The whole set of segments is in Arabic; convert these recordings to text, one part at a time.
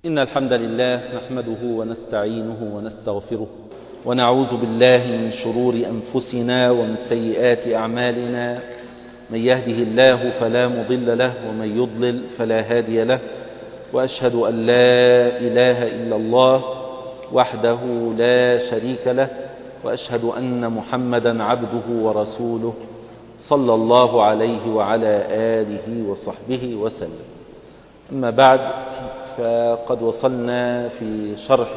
إن الحمد لله نحمده ونستعينه ونستغفره ونعوذ بالله من شرور أنفسنا ومن سيئات أعمالنا. من يهده الله فلا مضل له ومن يضلل فلا هادي له، وأشهد أن لا إله إلا الله وحده لا شريك له، وأشهد أن محمدا عبده ورسوله صلى الله عليه وعلى آله وصحبه وسلم. أما بعد، فقد وصلنا في شرح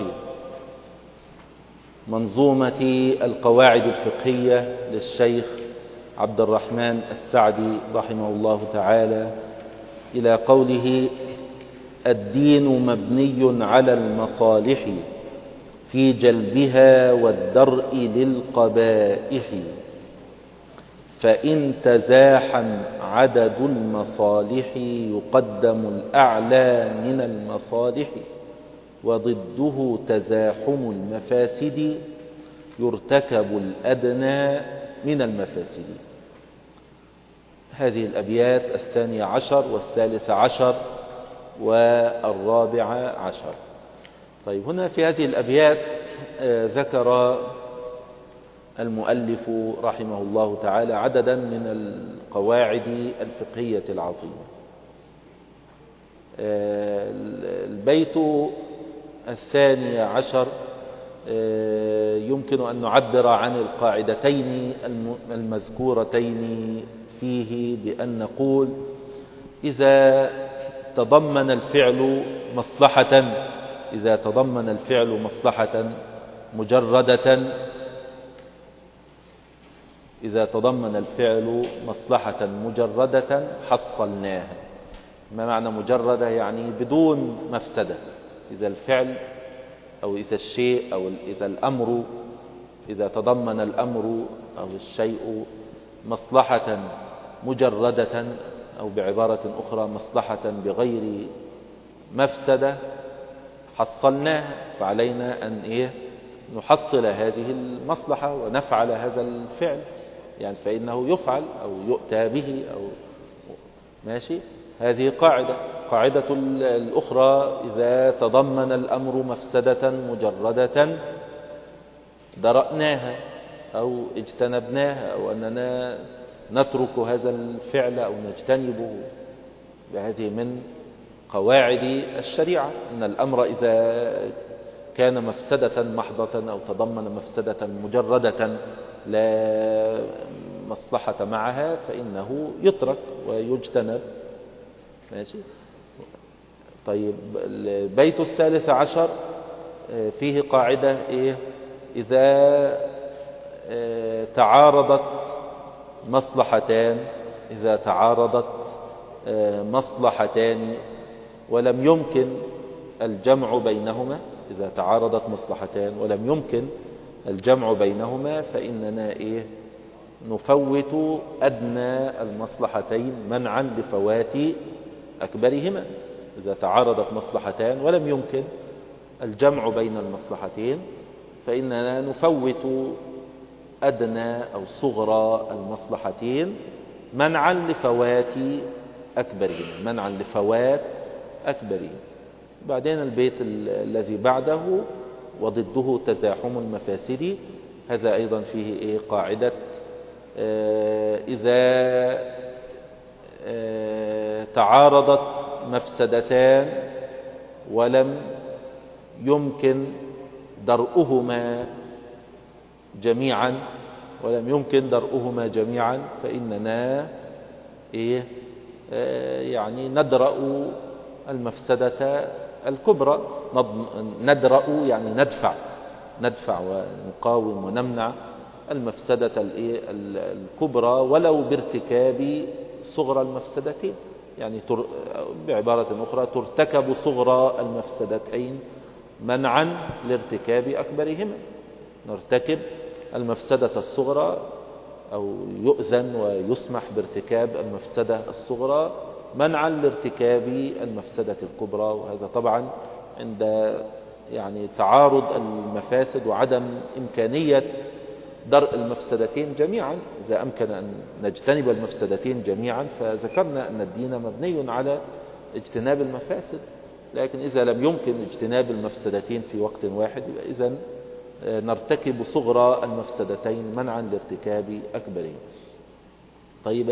منظومة القواعد الفقهية للشيخ عبد الرحمن السعدي رحمه الله تعالى إلى قوله: الدين مبني على المصالح في جلبها والدرء للقبائح، فإن تزاحم عدد المصالح يقدم الأعلى من المصالح، وضده تزاحم المفاسد يرتكب الأدنى من المفاسد. هذه الأبيات 12 و13 و14. طيب، هنا في هذه الأبيات ذكر المؤلف رحمه الله تعالى عددا من القواعد الفقهية العظيمة. البيت 12 يمكن أن نعبر عن القاعدتين المذكورتين فيه بأن نقول: إذا تضمن الفعل مصلحة مجردة، إذا تضمن الفعل مصلحة مجردة حصلناها. ما معنى مجردة؟ يعني بدون مفسدة. إذا الفعل أو إذا الشيء أو إذا الأمر، إذا تضمن الأمر أو الشيء مصلحة مجردة، أو بعبارة أخرى مصلحة بغير مفسدة، حصلناها. فعلينا أن نحصل هذه المصلحة ونفعل هذا الفعل، يعني فإنه يفعل أو يؤتى به أو ماشي. هذه قاعدة الأخرى: إذا تضمن الأمر مفسدة مجردة درأناها أو اجتنبناها، أو أننا نترك هذا الفعل أو نجتنبه. هذه من قواعد الشريعة، أن الأمر إذا كان مفسدة محضة أو تضمن مفسدة مجردة لا مصلحة معها فإنه يترك ويجتنب. ماشي. طيب، البيت 13 فيه قاعدة: إذا تعارضت مصلحتان ولم يمكن الجمع بينهما، إذا تعارضت مصلحتان ولم يمكن الجمع بينهما، فإننا نفوت أدنى المصلحتين منعا لفوات أكبرهما. إذا تعارضت مصلحتان ولم يمكن الجمع بين المصلحتين، فإننا نفوت أدنى أو صغرى المصلحتين منعا لفوات أكبرهما. بعدين البيت الذي بعده: وضده تزاحم المفاسد. هذا أيضا فيه قاعدة: إذا تعارضت مفسدتان ولم يمكن درءهما جميعا، فإننا يعني ندرأ المفسدة الكبرى. ندرأ يعني ندفع ونقاوم ونمنع المفسدة الكبرى ولو بارتكاب صغرى المفسدتين. يعني بعبارة أخرى ترتكب صغرى المفسدتين منعا لارتكاب أكبرهما. نرتكب المفسدة الصغرى أو يؤذن ويسمح بارتكاب المفسدة الصغرى منعا لارتكاب المفسدة الكبرى. وهذا طبعا عند تعارض المفاسد وعدم إمكانية درء المفسدتين جميعا. إذا أمكن أن نجتنب المفسدتين جميعا، فذكرنا أن الدين مبني على اجتناب المفاسد. لكن إذا لم يمكن اجتناب المفسدتين في وقت واحد يبقى إذن نرتكب صغرى المفسدتين منعا لارتكاب أكبرين. طيب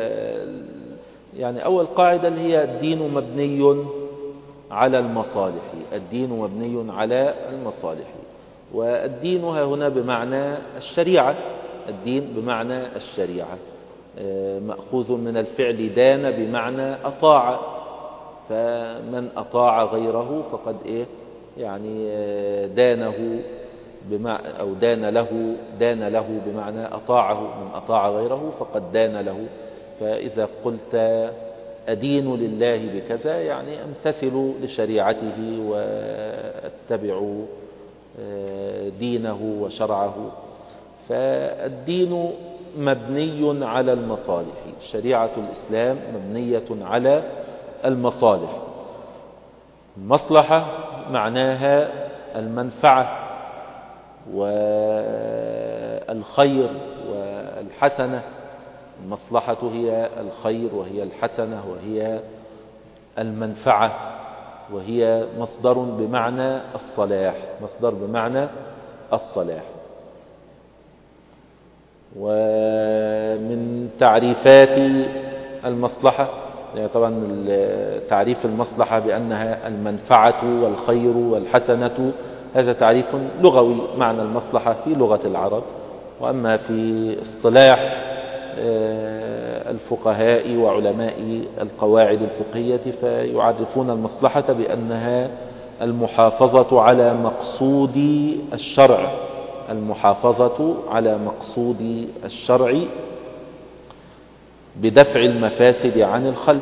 يعني أول قاعدة اللي هي الدين مبني على المصالح. الدين مبني على المصالح، والدين هنا بمعنى الشريعة. الدين بمعنى الشريعة مأخوذ من الفعل دان بمعنى أطاع، فمن أطاع غيره فقد يعني دانه أو دان له بمعنى أطاعه. من أطاع غيره فقد دان له. فإذا قلت أدين لله بكذا يعني أمتثل لشريعته وأتبع دينه وشرعه. فالدين مبني على المصالح. شريعة الإسلام مبنية على المصالح. المصلحة معناها المنفعة والخير والحسنة. المصلحة هي الخير وهي الحسنة وهي المنفعة، وهي مصدر بمعنى الصلاح. مصدر بمعنى الصلاح. ومن تعريفات المصلحة يعني طبعا تعريف المصلحة بأنها المنفعة والخير والحسنة، هذا تعريف لغوي معنى المصلحة في لغة العرب. وأما في اصطلاح الفقهاء وعلماء القواعد الفقهية فيعرفون المصلحة بأنها المحافظة على مقصود الشرع. المحافظة على مقصود الشرع بدفع المفاسد عن الخلق.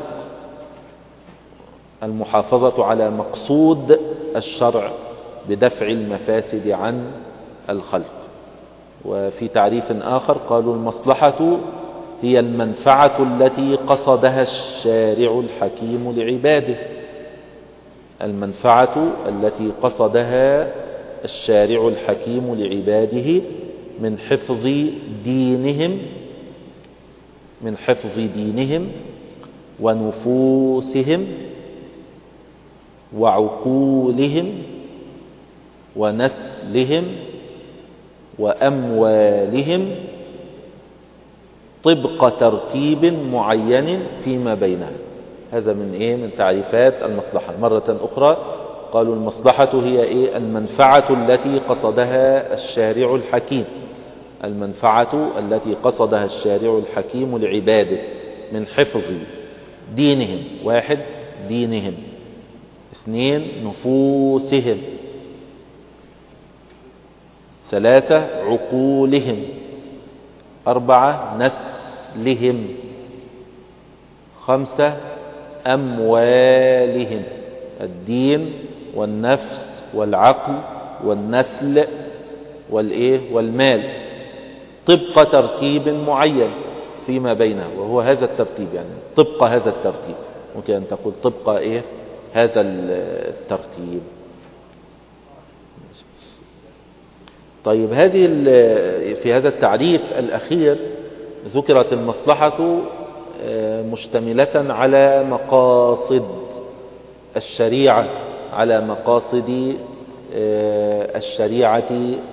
المحافظة على مقصود الشرع بدفع المفاسد عن الخلق. وفي تعريف آخر قالوا المصلحة هي المنفعة التي قصدها الشارع الحكيم لعباده. المنفعة التي قصدها الشارع الحكيم لعباده من حفظ دينهم ونفوسهم وعقولهم ونسلهم وأموالهم طبق ترتيب معين فيما بينها. هذا من تعريفات المصلحة. مرة أخرى قالوا المصلحة هي المنفعة التي قصدها الشارع الحكيم. المنفعة التي قصدها الشارع الحكيم لعباده من حفظ دينهم. 1 دينهم، 2 نفوسهم، 3 عقولهم، 4 نسلهم، 5 أموالهم. الدين والنفس والعقل والنسل والمال طبق ترتيب معين فيما بينه، وهو هذا الترتيب. يعني طبق هذا الترتيب، ممكن أن تقول طبق هذا الترتيب. طيب في هذا التعريف الأخير ذكرت المصلحة مشتملة على مقاصد الشريعة، على مقاصد الشريعة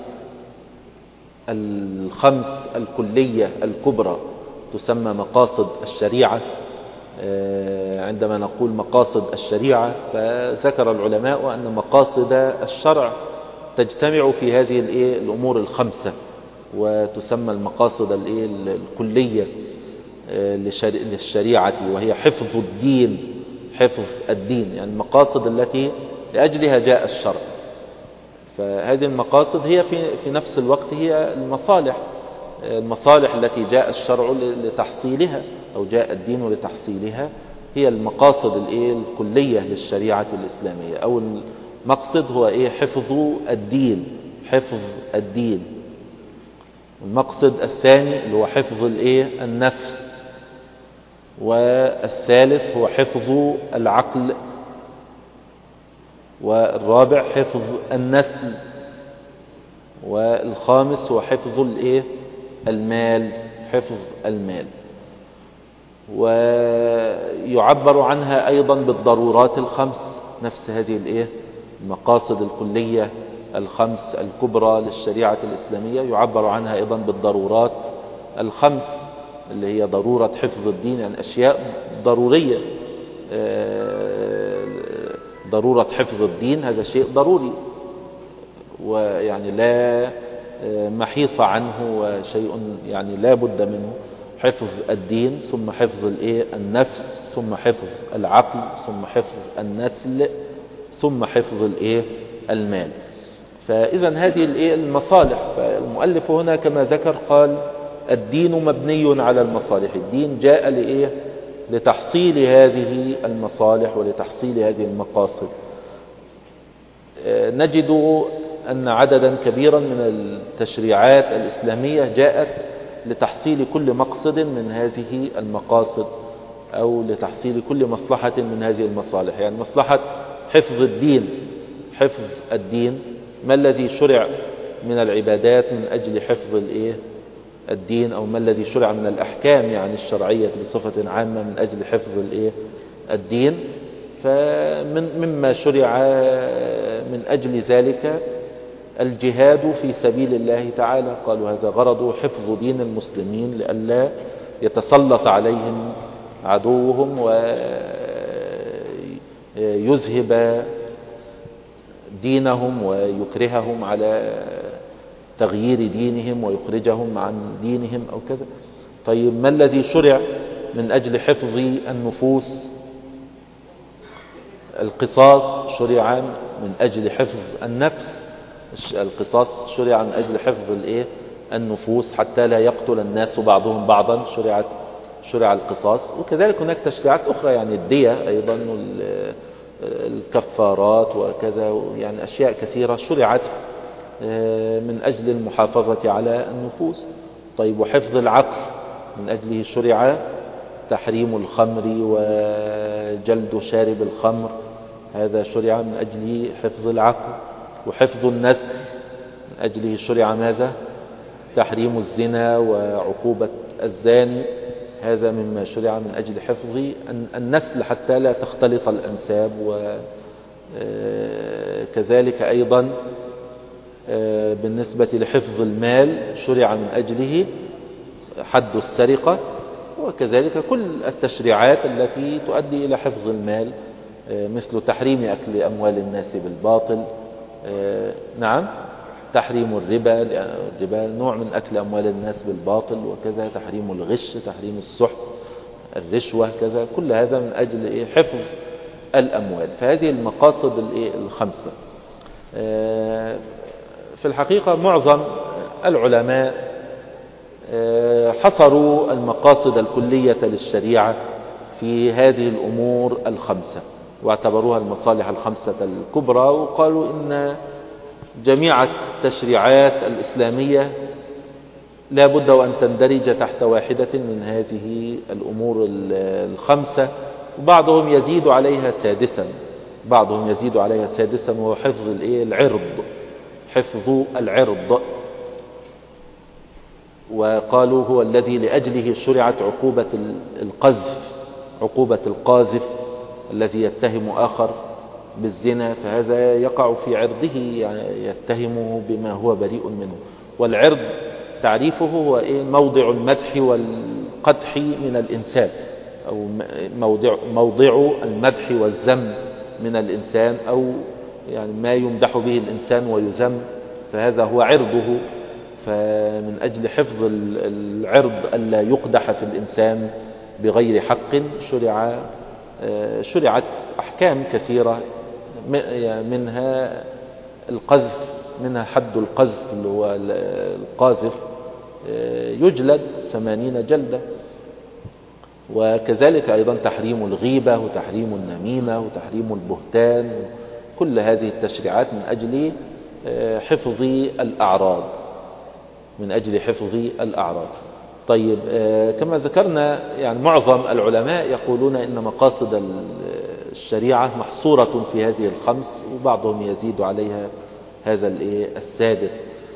الخمس الكلية الكبرى تسمى مقاصد الشريعة. عندما نقول مقاصد الشريعة فذكر العلماء أن مقاصد الشرع تجتمع في هذه الأمور الخمسة، وتسمى المقاصد الكلية للشريعة، وهي حفظ الدين. يعني المقاصد التي لأجلها جاء الشرع. فهذه المقاصد هي في نفس الوقت هي المصالح التي جاء الشرع لتحصيلها أو جاء الدين لتحصيلها، هي المقاصد الكلية للشريعة الإسلامية. أو المقصد هو حفظ الدين. المقصد الثاني اللي هو حفظ النفس، والثالث هو حفظ العقل، والرابع حفظ النسل، والخامس هو حفظ المال، حفظ المال. ويعبر عنها أيضا بالضرورات الخمس، نفس هذه المقاصد الكلية الخمس الكبرى للشريعة الإسلامية يعبر عنها أيضا بالضرورات الخمس، اللي هي ضرورة حفظ الدين، يعني أشياء ضرورية. ضرورة حفظ الدين هذا شيء ضروري، ويعني لا محيص عنه، وشيء يعني لا بد منه. حفظ الدين، ثم حفظ النفس، ثم حفظ العقل، ثم حفظ النسل، ثم حفظ المال. فإذا هذه المصالح. فالمؤلف هنا كما ذكر قال الدين مبني على المصالح. الدين جاء لتحصيل هذه المصالح ولتحصيل هذه المقاصد. نجد أن عددا كبيرا من التشريعات الإسلامية جاءت لتحصيل كل مقصد من هذه المقاصد، أو لتحصيل كل مصلحة من هذه المصالح. يعني مصلحة حفظ الدين، حفظ الدين، ما الذي شرع من العبادات من أجل حفظ الدين، أو ما الذي شرع من الأحكام يعني الشرعية بصفة عامة من أجل حفظ الدين. فمما شرع من أجل ذلك الجهاد في سبيل الله تعالى. قالوا هذا غرض حفظ دين المسلمين لئلا يتسلط عليهم عدوهم ويذهب دينهم ويكرههم على تغيير دينهم ويخرجهم عن دينهم أو كذا. طيب ما الذي شرع من أجل حفظ النفوس؟ القصاص شرع من أجل حفظ النفس. القصاص شرع من أجل حفظ النفوس حتى لا يقتل الناس بعضهم بعضا، شرع القصاص. وكذلك هناك تشريعات أخرى، يعني الدية أيضا، الكفارات وكذا، يعني أشياء كثيرة شرعت من أجل المحافظة على النفوس. طيب وحفظ العقل من أجله شرع تحريم الخمر وجلد شارب الخمر، هذا شرع من أجل حفظ العقل. وحفظ النسل من أجله شرع ماذا؟ تحريم الزنا وعقوبة الزاني، هذا مما شرع من أجل حفظ النسل حتى لا تختلط الأنساب. وكذلك أيضا بالنسبة لحفظ المال شرع من أجله حد السرقة. وكذلك كل التشريعات التي تؤدي إلى حفظ المال، مثل تحريم أكل أموال الناس بالباطل، نعم، تحريم الربا نوع من أكل أموال الناس بالباطل، وكذا تحريم الغش، تحريم السحت، الرشوة، كذا، كل هذا من أجل حفظ الأموال. فهذه المقاصد الخمسة. في الحقيقة معظم العلماء حصروا المقاصد الكلية للشريعة في هذه الأمور الخمسة، واعتبروها المصالح الخمسة الكبرى، وقالوا إن جميع التشريعات الإسلامية لا بد وأن تندرج تحت واحدة من هذه الأمور الخمسة. وبعضهم يزيد عليها سادسا، وهو حفظ العرض، حفظ العرض. وقالوا هو الذي لأجله شرعت عقوبة القذف، عقوبة القاذف الذي يتهم آخر بالزنا، فهذا يقع في عرضه، يعني يتهمه بما هو بريء منه. والعرض تعريفه هو موضع المدح والقدح من الإنسان، أو موضع المدح والذم من الإنسان، أو يعني ما يمدح به الإنسان ويذم، فهذا هو عرضه. فمن أجل حفظ العرض ألا يقدح في الإنسان بغير حق شرعت أحكام كثيرة، منها القذف، منها حد القذف اللي هو القاذف يجلد 80 جلدة. وكذلك أيضا تحريم الغيبة وتحريم النميمة وتحريم البهتان، كل هذه التشريعات من أجل حفظ الأعراض. طيب كما ذكرنا يعني معظم العلماء يقولون إن مقاصد الشريعة محصورة في هذه الخمس، وبعضهم يزيد عليها هذا السادس.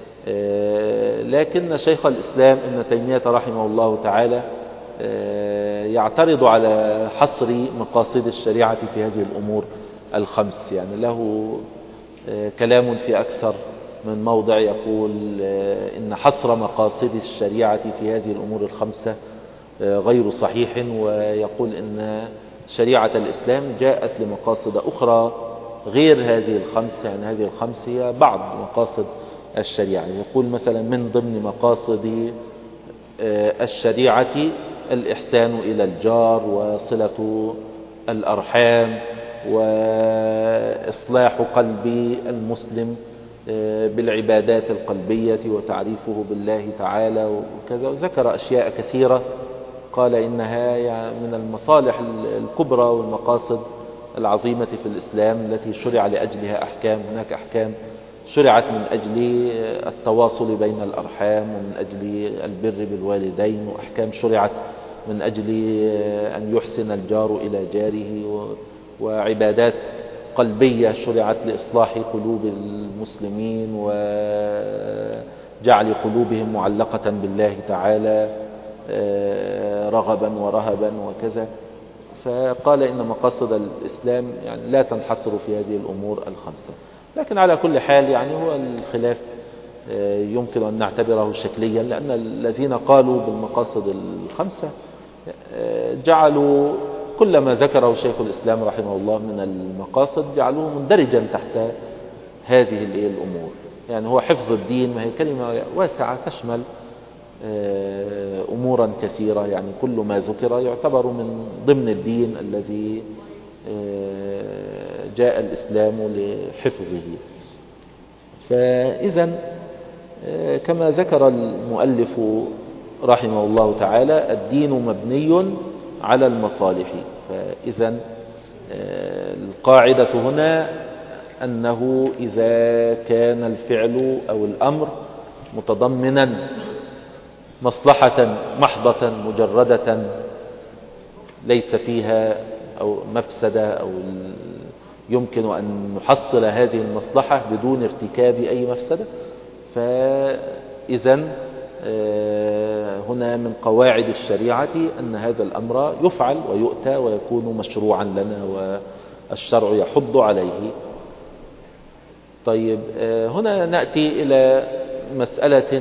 لكن شيخ الإسلام ابن تيمية رحمه الله تعالى يعترض على حصر مقاصد الشريعة في هذه الأمور الخمس. يعني له كلام في أكثر من موضع، يقول إن حصر مقاصد الشريعة في هذه الأمور الخمسة غير صحيح، ويقول إن شريعة الإسلام جاءت لمقاصد أخرى غير هذه الخمس. يعني هذه الخمس هي بعض مقاصد الشريعة. يقول مثلا من ضمن مقاصد الشريعة الإحسان إلى الجار، وصلة الأرحام، وإصلاح قلب المسلم بالعبادات القلبية، وتعريفه بالله تعالى وكذا. وذكر أشياء كثيرة قال إنها من المصالح الكبرى والمقاصد العظيمة في الإسلام التي شرع لأجلها أحكام. هناك أحكام شرعت من أجل التواصل بين الأرحام، ومن أجل البر بالوالدين، وأحكام شرعت من أجل أن يحسن الجار إلى جاره، وعبادات قلبية شرعت لإصلاح قلوب المسلمين وجعل قلوبهم معلقة بالله تعالى رغبا ورهبا وكذا. فقال إن مقاصد الإسلام يعني لا تنحصر في هذه الأمور الخمسة. لكن على كل حال يعني هو الخلاف يمكن أن نعتبره شكليا، لأن الذين قالوا بالمقاصد الخمسة جعلوا كل ما ذكره شيخ الإسلام رحمه الله من المقاصد جعلوه مندرجا تحت هذه الأمور. يعني هو حفظ الدين، ما هي كلمة واسعة تشمل أمورا كثيرة. يعني كل ما ذكر يعتبر من ضمن الدين الذي جاء الإسلام لحفظه. فإذا كما ذكر المؤلف رحمه الله تعالى الدين مبني على المصالح. فإذا القاعدة هنا أنه إذا كان الفعل أو الأمر متضمنا مصلحة محضة مجردة ليس فيها أو مفسدة، أو يمكن أن نحصل هذه المصلحة بدون ارتكاب أي مفسدة، فإذا هنا من قواعد الشريعة أن هذا الأمر يفعل ويؤتى ويكون مشروعا لنا والشرع يحض عليه. طيب هنا نأتي إلى مسألة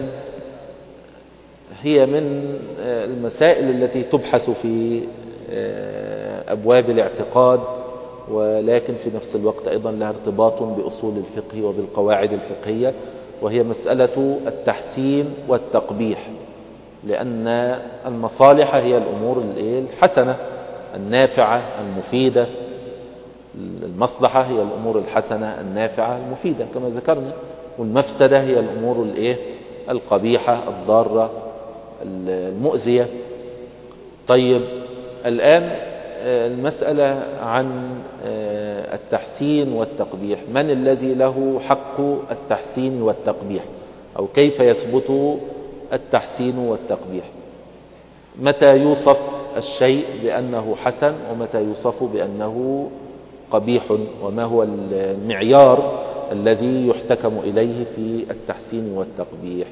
هي من المسائل التي تبحث في أبواب الاعتقاد، ولكن في نفس الوقت أيضا لها ارتباط بأصول الفقه وبالقواعد الفقهية، وهي مسألة التحسين والتقبيح. لأن المصالح هي الأمور الحسنة النافعة المفيدة. المصلحة هي الأمور الحسنة النافعة المفيدة كما ذكرنا، والمفسدة هي الأمور القبيحة الضارة المؤذية. طيب الآن المسألة عن التحسين والتقبيح، من الذي له حق التحسين والتقبيح، أو كيف يثبت التحسين والتقبيح؟ متى يوصف الشيء بأنه حسن ومتى يوصف بأنه قبيح، وما هو المعيار الذي يحتكم إليه في التحسين والتقبيح؟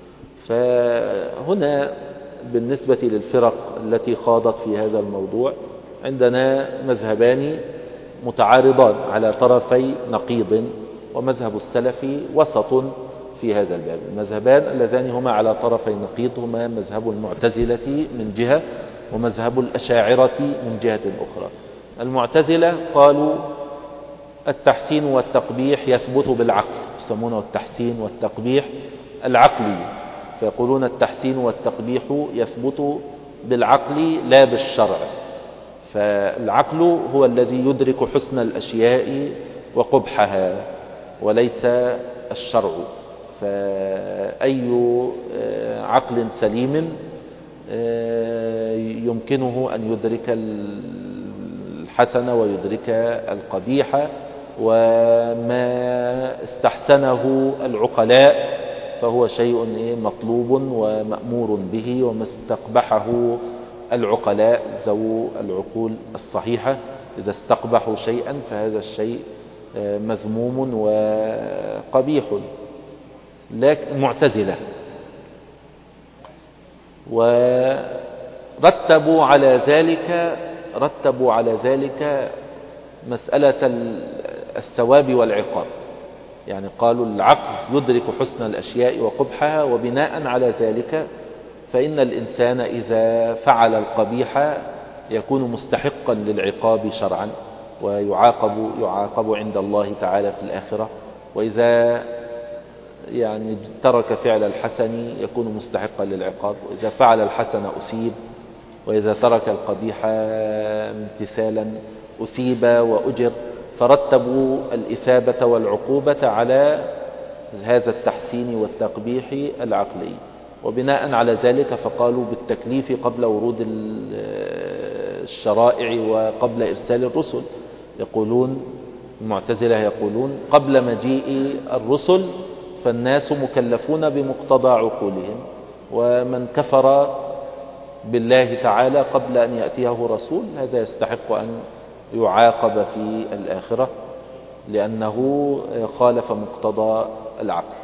فهنا بالنسبة للفرق التي خاضت في هذا الموضوع عندنا مذهبان متعارضان على طرفي نقيض، ومذهب السلف وسط في هذا الباب. المذهبان اللذان هما على طرفي نقيض هما مذهب المعتزلة من جهة، ومذهب الأشاعرة من جهة أخرى. المعتزلة قالوا التحسين والتقبيح يثبت بالعقل، يسمونه التحسين والتقبيح العقلي، فيقولون التحسين والتقبيح يثبت بالعقل لا بالشرع. فالعقل هو الذي يدرك حسن الأشياء وقبحها وليس الشرع. فأي عقل سليم يمكنه أن يدرك الحسن ويدرك القبيح، وما استحسنه العقلاء فهو شيء مطلوب ومأمور به، وما استقبحه العقلاء ذو العقول الصحيحة إذا استقبحوا شيئا فهذا الشيء مذموم وقبيح. لكن معتزلة ورتبوا على ذلك مسألة الثواب والعقاب. يعني قالوا العقل يدرك حسن الأشياء وقبحها، وبناء على ذلك فإن الإنسان إذا فعل القبيح يكون مستحقا للعقاب شرعا ويعاقب عند الله تعالى في الآخرة، وإذا يعني ترك فعل الحسن يكون مستحقا للعقاب، وإذا فعل الحسن أثيب، وإذا ترك القبيح امتثالا أثيب وأجر. فرتبوا الإثابة والعقوبة على هذا التحسين والتقبيح العقلي، وبناء على ذلك فقالوا بالتكليف قبل ورود الشرائع وقبل إرسال الرسل. يقولون المعتزلة يقولون قبل مجيء الرسل فالناس مكلفون بمقتضى عقولهم، ومن كفر بالله تعالى قبل أن يأتيه رسول هذا يستحق أن يعاقب في الآخرة لأنه خالف مقتضى العقل.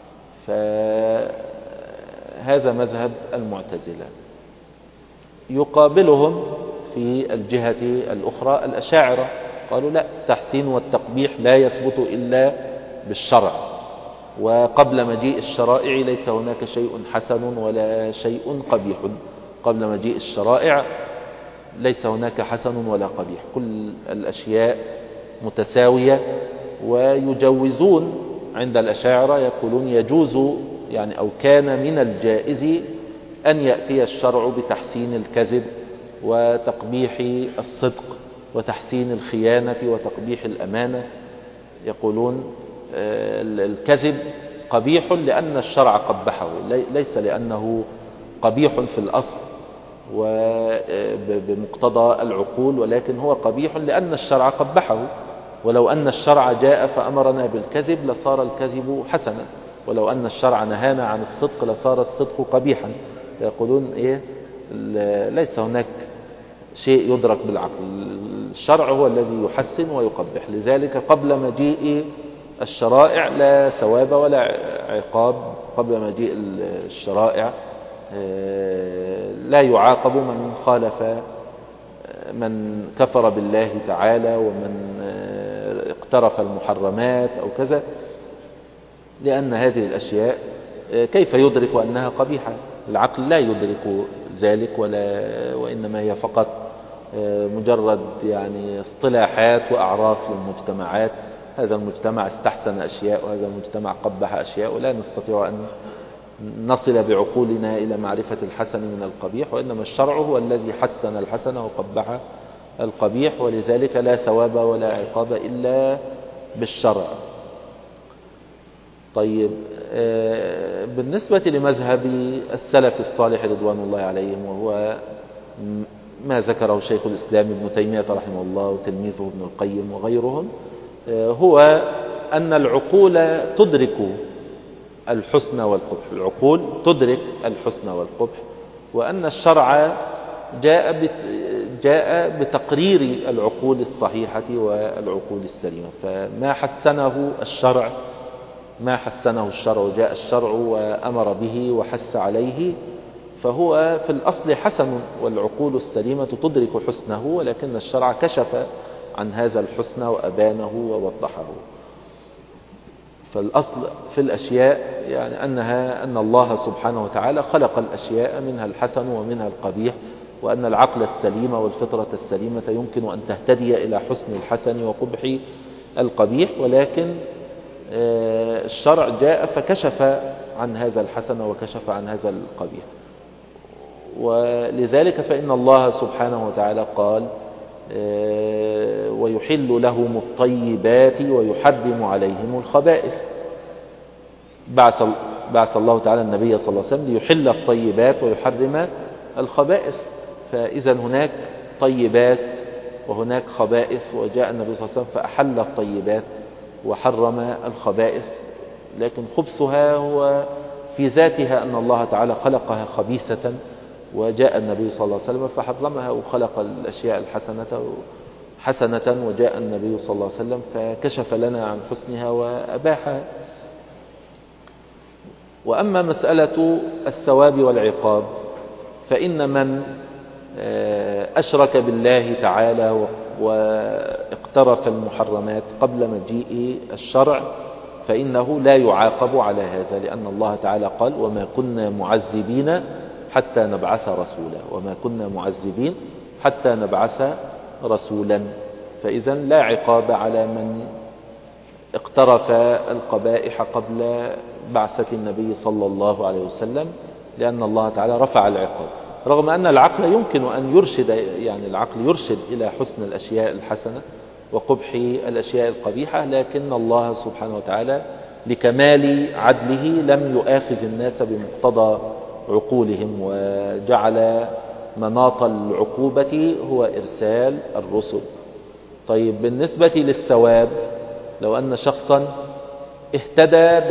فهذا مذهب المعتزلة. يقابلهم في الجهة الأخرى الأشاعرة، قالوا لا، التحسين والتقبيح لا يثبت إلا بالشرع، وقبل مجيء الشرائع ليس هناك شيء حسن ولا شيء قبيح. قبل مجيء الشرائع ليس هناك حسن ولا قبيح، كل الأشياء متساوية. ويجوزون عند الأشاعرة يقولون يجوز يعني أو كان من الجائز أن يأتي الشرع بتحسين الكذب وتقبيح الصدق وتحسين الخيانة وتقبيح الأمانة. يقولون الكذب قبيح لأن الشرع قبحه، ليس لأنه قبيح في الأصل وبمقتضى العقول، ولكن هو قبيح لأن الشرع قبحه. ولو أن الشرع جاء فأمرنا بالكذب لصار الكذب حسنا، ولو أن الشرع نهانا عن الصدق لصار الصدق قبيحا. يقولون ليس هناك شيء يدرك بالعقل، الشرع هو الذي يحسن ويقبح. لذلك قبل مجيء الشرائع لا ثواب ولا عقاب. قبل مجيء الشرائع لا يعاقب من خالف، من كفر بالله تعالى ومن اقترف المحرمات أو كذا، لأن هذه الأشياء كيف يدرك أنها قبيحة؟ العقل لا يدرك ذلك، وإنما هي فقط مجرد يعني اصطلاحات وأعراف للمجتمعات. هذا المجتمع استحسن أشياء وهذا المجتمع قبح أشياء، ولا نستطيع أن نصل بعقولنا إلى معرفة الحسن من القبيح، وإنما الشرع هو الذي حسن الحسن وقبح القبيح، ولذلك لا ثواب ولا عقاب إلا بالشرع. طيب، بالنسبة لمذهب السلف الصالح رضوان الله عليهم، وهو ما ذكره شيخ الإسلام ابن تيمية رحمه الله وتلميذه ابن القيم وغيرهم، هو أن العقول تدرك الحسن والقبح. العقول تدرك الحسن والقبح، وأن الشرع جاء بتقرير العقول الصحيحة والعقول السليمة. فما حسنه الشرع جاء الشرع وأمر به وحث عليه، فهو في الأصل حسن، والعقول السليمة تدرك حسنه، ولكن الشرع كشف عن هذا الحسن وأبانه ووضحه. فالأصل في الأشياء يعني أن الله سبحانه وتعالى خلق الأشياء منها الحسن ومنها القبيح، وأن العقل السليم والفطرة السليمة يمكن أن تهتدي إلى حسن الحسن وقبح القبيح، ولكن الشرع جاء فكشف عن هذا الحسن وكشف عن هذا القبيح. ولذلك فإن الله سبحانه وتعالى قال ويحل لهم الطيبات ويحرم عليهم الخبائث. بعث الله تعالى النبي صلى الله عليه وسلم ليحل الطيبات ويحرم الخبائث. فإذا هناك طيبات وهناك خبائث، وجاء النبي صلى الله عليه وسلم فأحل الطيبات وحرم الخبائث، لكن خبثها هو في ذاتها أن الله تعالى خلقها خبيثة، وجاء النبي صلى الله عليه وسلم فحرمها، وخلق الأشياء حسنة وجاء النبي صلى الله عليه وسلم فكشف لنا عن حسنها وأباحها. وأما مسألة الثواب والعقاب، فإن من أشرك بالله تعالى واقترف المحرمات قبل مجيء الشرع فإنه لا يعاقب على هذا، لأن الله تعالى قال وما كنا معذبين حتى نبعث رسولا، وما كنا معذبين حتى نبعث رسولا. فإذا لا عقاب على من اقترف القبائح قبل بعثة النبي صلى الله عليه وسلم، لأن الله تعالى رفع العقاب، رغم أن العقل يمكن أن يرشد، يعني العقل يرشد إلى حسن الأشياء الحسنة وقبح الأشياء القبيحة، لكن الله سبحانه وتعالى لكمال عدله لم يؤاخذ الناس بمقتضى عقولهم، وجعل مناط العقوبة هو إرسال الرسل. طيب بالنسبة للثواب، لو أن شخصا اهتدى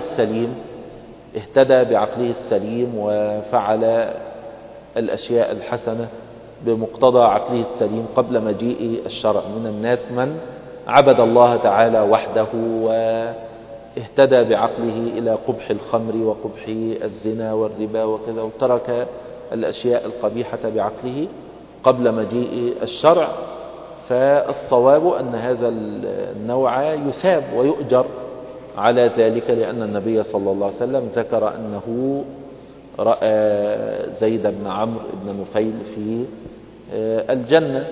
بعقله السليم وفعل الأشياء الحسنة بمقتضى عقله السليم قبل مجيء الشرع، من الناس من عبد الله تعالى وحده واهتدى بعقله إلى قبح الخمر وقبح الزنا والربا وكذا، وترك الأشياء القبيحة بعقله قبل مجيء الشرع، فالصواب أن هذا النوع يثاب ويؤجر على ذلك، لأن النبي صلى الله عليه وسلم ذكر أنه رأى زيد بن عمرو بن نفيل في الجنة،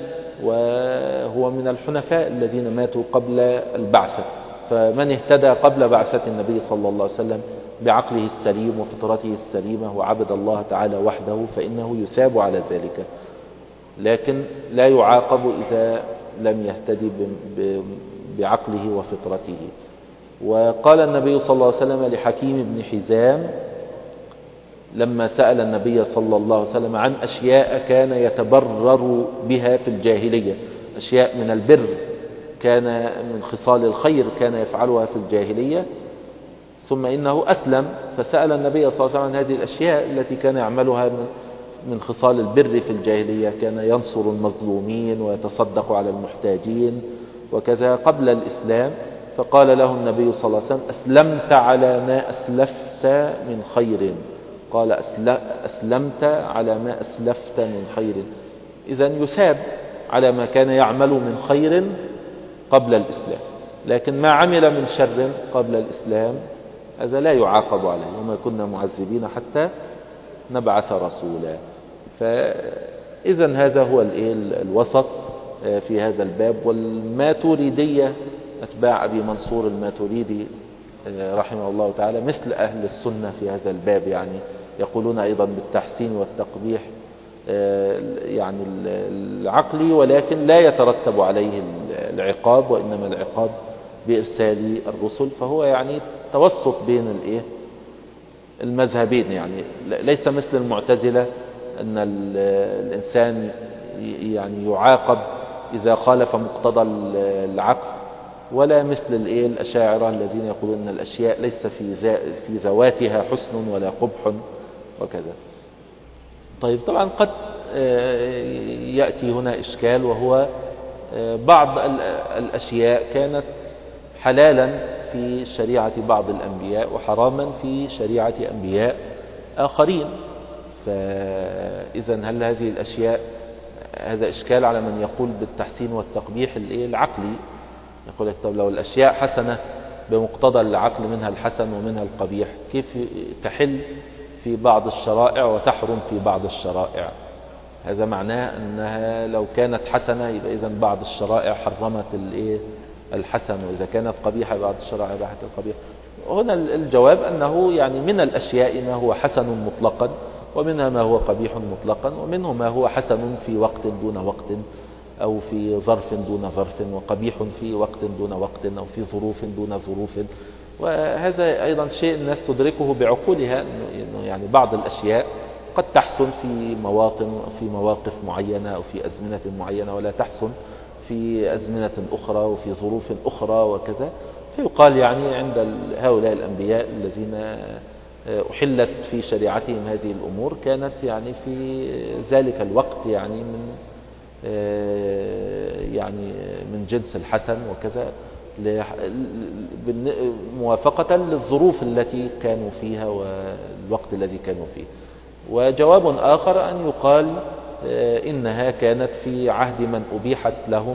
وهو من الحنفاء الذين ماتوا قبل البعثة. فمن اهتدى قبل بعثة النبي صلى الله عليه وسلم بعقله السليم وفطرته السليمة وعبد الله تعالى وحده فإنه يثاب على ذلك، لكن لا يعاقب إذا لم يهتدي بعقله وفطرته. وقال النبي صلى الله عليه وسلم لحكيم بن حزام لما سأل النبي صلى الله عليه وسلم عن أشياء كان يتبرر بها في الجاهلية، أشياء من البر كان من خصال الخير كان يفعلها في الجاهلية، ثم إنه أسلم فسأل النبي صلى الله عليه وسلم عن هذه الأشياء التي كان يعملها من خصال البر في الجاهلية، كان ينصر المظلومين ويتصدق على المحتاجين وكذا قبل الإسلام. فقال له النبي صلى الله عليه وسلم أسلمت على ما أسلفت من خير، قال أسلمت على ما أسلفت من خير. إذن يثاب على ما كان يعمل من خير قبل الإسلام، لكن ما عمل من شر قبل الإسلام هذا لا يعاقب عليه، وما كنا معذبين حتى نبعث رسولا. فإذن هذا هو الوسط في هذا الباب. والماتريدية أتباع أبي منصور الماتريدي رحمه الله تعالى مثل أهل السنة في هذا الباب، يعني يقولون أيضا بالتحسين والتقبيح يعني العقلي، ولكن لا يترتب عليه العقاب، وإنما العقاب بإرسال الرسل. فهو يعني توسط بين المذهبين، يعني ليس مثل المعتزلة أن الإنسان يعني يعاقب إذا خالف مقتضى العقل، ولا مثل الأشاعرة الذين يقولون أن الأشياء ليس في ذواتها حسن ولا قبح وكذا. طيب طبعا قد يأتي هنا إشكال، وهو بعض الأشياء كانت حلالا في شريعة بعض الأنبياء وحراما في شريعة أنبياء آخرين. فإذا هل هذه الأشياء، هذا إشكال على من يقول بالتحسين والتقبيح العقلي، يقول لك طب لو الأشياء حسنة بمقتضى العقل منها الحسن ومنها القبيح، كيف تحل في بعض الشرائع وتحرم في بعض الشرائع؟ هذا معناه أنها لو كانت حسنة يبقى إذن بعض الشرائع حرمت الحسن، وإذا كانت قبيحة بعض الشرائع باحت القبيح. هنا الجواب أنه يعني من الأشياء ما هو حسن مطلقا، ومنها ما هو قبيح مطلقا، ومنه ما هو حسن في وقت دون وقت، أو في ظرف دون ظرف، وقبيح في وقت دون وقت، أو في ظروف دون ظروف. وهذا أيضا شيء الناس تدركه بعقولها، إنه يعني بعض الأشياء قد تحسن في مواطن أو في مواقف معينة أو في أزمنة معينة، ولا تحسن في أزمنة أخرى وفي ظروف أخرى وكذا. فيقال يعني عند هؤلاء الأنبياء الذين أحلت في شريعتهم هذه الأمور كانت يعني في ذلك الوقت يعني من جنس الحسن وكذا، موافقة للظروف التي كانوا فيها والوقت الذي كانوا فيه. وجواب آخر أن يقال إنها كانت في عهد من أبيحت لهم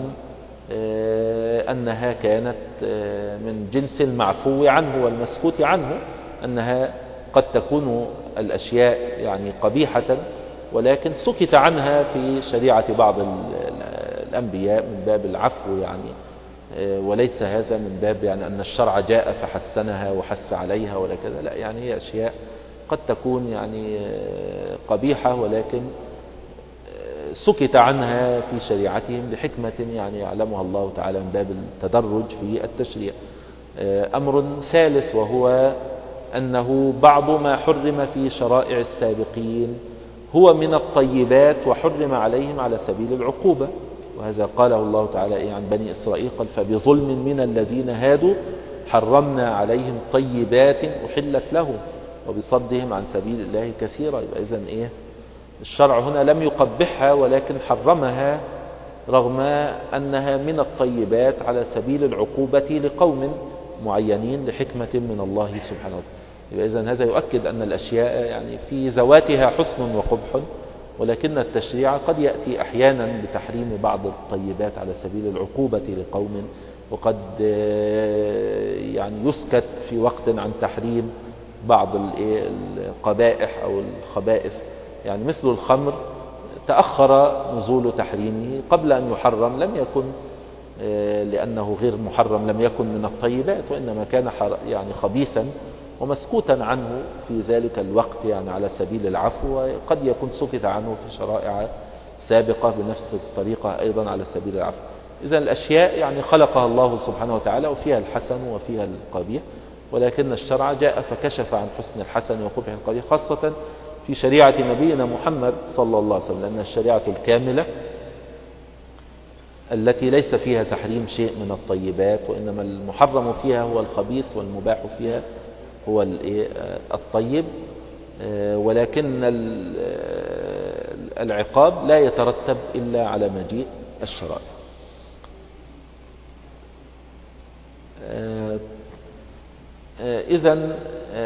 أنها كانت من جنس المعفو عنه والمسكوت عنه، أنها قد تكون الأشياء يعني قبيحة ولكن سكت عنها في شريعة بعض الأنبياء من باب العفو يعني، وليس هذا من باب يعني أن الشرع جاء فحسنها وحس عليها ولا كذا، لا، يعني هي أشياء قد تكون يعني قبيحة ولكن سكت عنها في شريعتهم لحكمة يعني يعلمها الله تعالى من باب التدرج في التشريع. أمر ثالث وهو أنه بعض ما حرم في شرائع السابقين هو من الطيبات وحرم عليهم على سبيل العقوبة، وهذا قاله الله تعالى عن بني إسرائيل قال فبظلم من الذين هادوا حرمنا عليهم طيبات أحلت لهم وبصدهم عن سبيل الله كثيرا. يبقى إذن الشرع هنا لم يقبحها ولكن حرمها رغم أنها من الطيبات على سبيل العقوبة لقوم معينين لحكمة من الله سبحانه وتعالى. يبقى إذن هذا يؤكد أن الأشياء يعني في ذواتها حسن وقبح، ولكن التشريع قد يأتي أحيانا بتحريم بعض الطيبات على سبيل العقوبة لقوم، وقد يعني يسكت في وقت عن تحريم بعض القبائح أو الخبائث، يعني مثل الخمر تأخر نزول تحريمه قبل أن يحرم، لم يكن لأنه غير محرم لم يكن من الطيبات، وإنما كان يعني خبيثا ومسكوتا عنه في ذلك الوقت يعني على سبيل العفو، وقد يكون سكت عنه في شرائع سابقة بنفس الطريقة أيضا على سبيل العفو. إذن الأشياء يعني خلقها الله سبحانه وتعالى وفيها الحسن وفيها القبيح، ولكن الشرع جاء فكشف عن حسن الحسن وقبح القبيح، خاصة في شريعة نبينا محمد صلى الله عليه وسلم، لأن الشريعة الكاملة التي ليس فيها تحريم شيء من الطيبات، وإنما المحرم فيها هو الخبيث والمباح فيها هو الطيب، ولكن العقاب لا يترتب إلا على مجيء الشرائع. إذن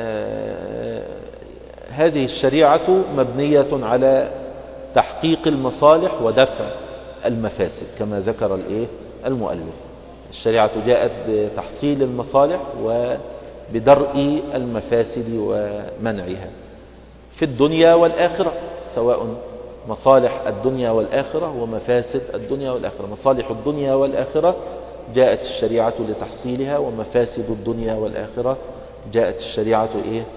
هذه الشريعة مبنية على تحقيق المصالح ودفع المفاسد كما ذكر المؤلف. الشريعة جاءت بتحصيل المصالح وبدرء المفاسد ومنعها في الدنيا والآخرة، سواء مصالح الدنيا والآخرة ومفاسد الدنيا والآخرة. مصالح الدنيا والآخرة جاءت الشريعة لتحصيلها، ومفاسد الدنيا والآخرة جاءت الشريعة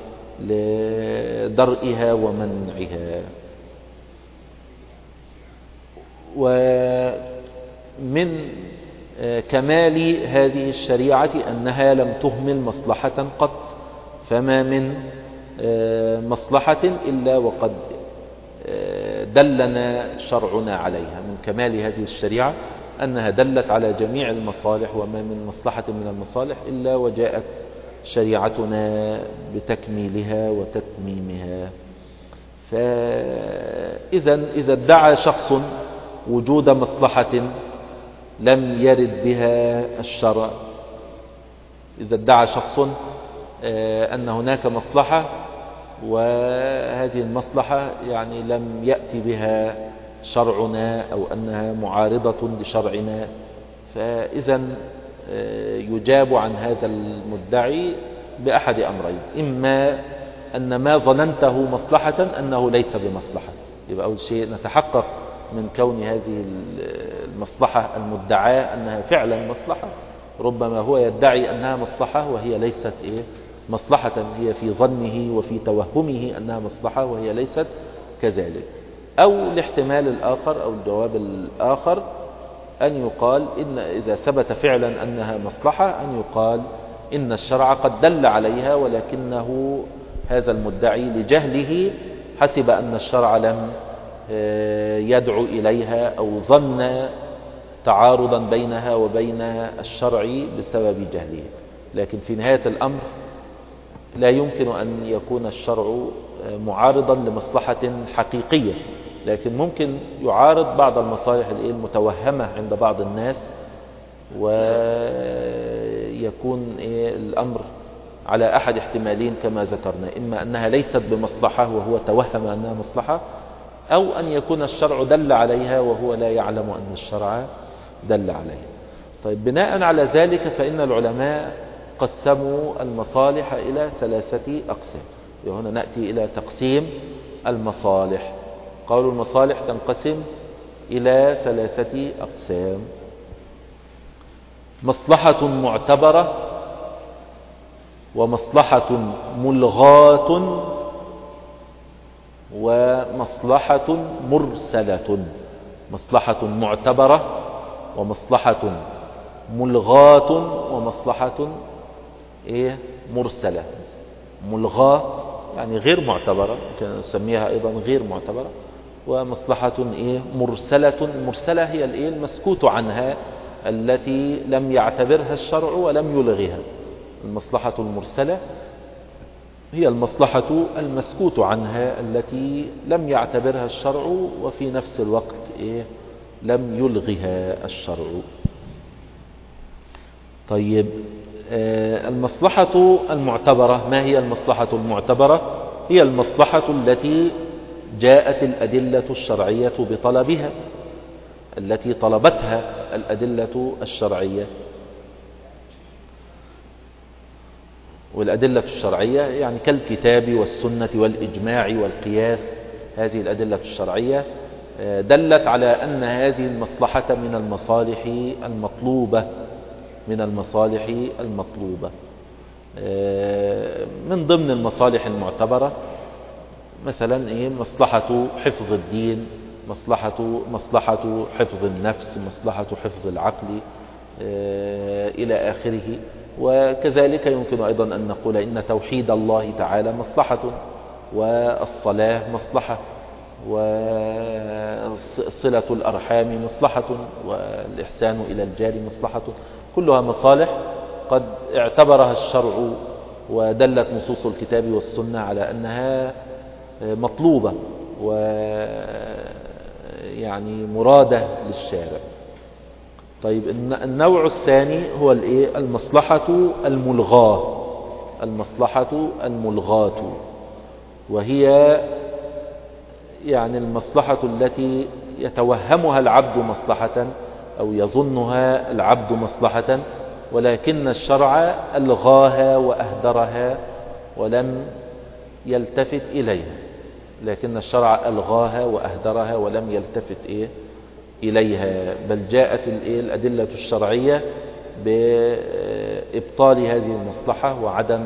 لدرئها ومنعها. ومن كمال هذه الشريعة أنها لم تهمل مصلحة قط، فما من مصلحة إلا وقد دلنا شرعنا عليها. من كمال هذه الشريعة أنها دلت على جميع المصالح، وما من مصلحة من المصالح إلا وجاءت شريعتنا بتكميلها وتتميمها. إذا ادعى شخص وجود مصلحة لم يرد بها الشرع، إذا ادعى شخص أن هناك مصلحة وهذه المصلحة يعني لم يأتي بها شرعنا أو أنها معارضة لشرعنا، فإذا يجاب عن هذا المدعي بأحد أمرين: إما أن ما ظننته مصلحة أنه ليس بمصلحة، يبقى أول شيء نتحقق من كون هذه المصلحة المدعاة أنها فعلا مصلحة. ربما هو يدعي أنها مصلحة وهي ليست مصلحة، هي في ظنه وفي توهمه أنها مصلحة وهي ليست كذلك. أو الاحتمال الآخر أو الجواب الآخر أن يقال إن إذا ثبت فعلا أنها مصلحة أن يقال إن الشرع قد دل عليها، ولكنه هذا المدعي لجهله حسب أن الشرع لم يدعو إليها أو ظن تعارضا بينها وبين الشرع بسبب جهله. لكن في نهاية الأمر لا يمكن أن يكون الشرع معارضا لمصلحة حقيقية، لكن ممكن يعارض بعض المصالح المتوهمة عند بعض الناس، ويكون الأمر على أحد احتمالين كما ذكرنا: إما أنها ليست بمصلحة وهو توهم أنها مصلحة، أو أن يكون الشرع دل عليها وهو لا يعلم أن الشرع دل عليها. طيب بناء على ذلك فإن العلماء قسموا المصالح إلى 3 أقسام. وهنا نأتي إلى تقسيم المصالح. قالوا المصالح تنقسم إلى 3 أقسام: مصلحة معتبرة، ومصلحة ملغاة، ومصلحة مرسلة. مصلحة معتبرة، ومصلحة ملغاة، ومصلحة مرسلة. ملغاة يعني غير معتبرة، ممكن نسميها أيضا غير معتبرة. ومصلحة مرسلة. المرسلة هي المسكوت عنها، التي لم يعتبرها الشرع ولم يلغها. المصلحة المرسلة هي المصلحة المسكوت عنها التي لم يعتبرها الشرع وفي نفس الوقت لم يلغها الشرع. طيب المصلحة المعتبرة، ما هي المصلحة المعتبرة؟ هي المصلحة التي جاءت الأدلة الشرعية بطلبها، التي طلبتها الأدلة الشرعية. والأدلة الشرعية يعني كالكتاب والسنة والإجماع والقياس. هذه الأدلة الشرعية دلت على أن هذه المصلحة من المصالح المطلوبة، من المصالح المطلوبة. من ضمن المصالح المعتبرة مثلا مصلحة حفظ الدين، مصلحة حفظ النفس، مصلحة حفظ العقل إلى آخره. وكذلك يمكن أيضا أن نقول إن توحيد الله تعالى مصلحة، والصلاة مصلحة، وصلة الأرحام مصلحة، والإحسان إلى الجار مصلحة. كلها مصالح قد اعتبرها الشرع ودلت نصوص الكتاب والسنة على أنها مطلوبة ويعني مرادة للشارع. طيب النوع الثاني هو المصلحة الملغاة. المصلحة الملغاة وهي يعني المصلحة التي يتوهمها العبد مصلحة أو يظنها العبد مصلحة، ولكن الشرع ألغاها وأهدرها ولم يلتفت إليها. لكن الشرع ألغاها وأهدرها ولم يلتفت إليها، بل جاءت الأدلة الشرعية بإبطال هذه المصلحة وعدم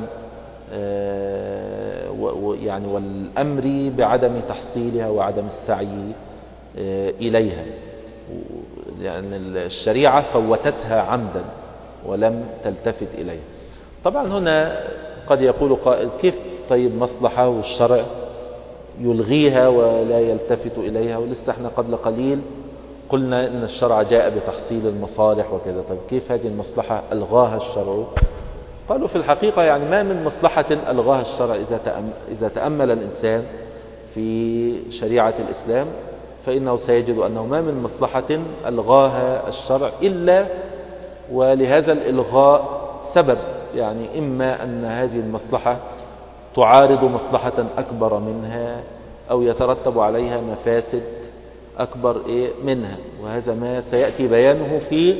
يعني والأمر بعدم تحصيلها وعدم السعي إليها. يعني الشريعة فوتتها عمدا ولم تلتفت إليها. طبعا هنا قد يقول قائل: كيف طيب مصلحة والشرع يلغيها ولا يلتفت إليها؟ ولسه احنا قبل قليل قلنا إن الشرع جاء بتحصيل المصالح وكذا. طيب كيف هذه المصلحة ألغاها الشرع؟ قالوا في الحقيقة يعني ما من مصلحة ألغاها الشرع إذا تأمل الإنسان في شريعة الإسلام فإنه سيجد أنه ما من مصلحة ألغاها الشرع إلا ولهذا الإلغاء سبب. يعني إما أن هذه المصلحة تعارض مصلحة أكبر منها، أو يترتب عليها مفاسد أكبر منها. وهذا ما سيأتي بيانه في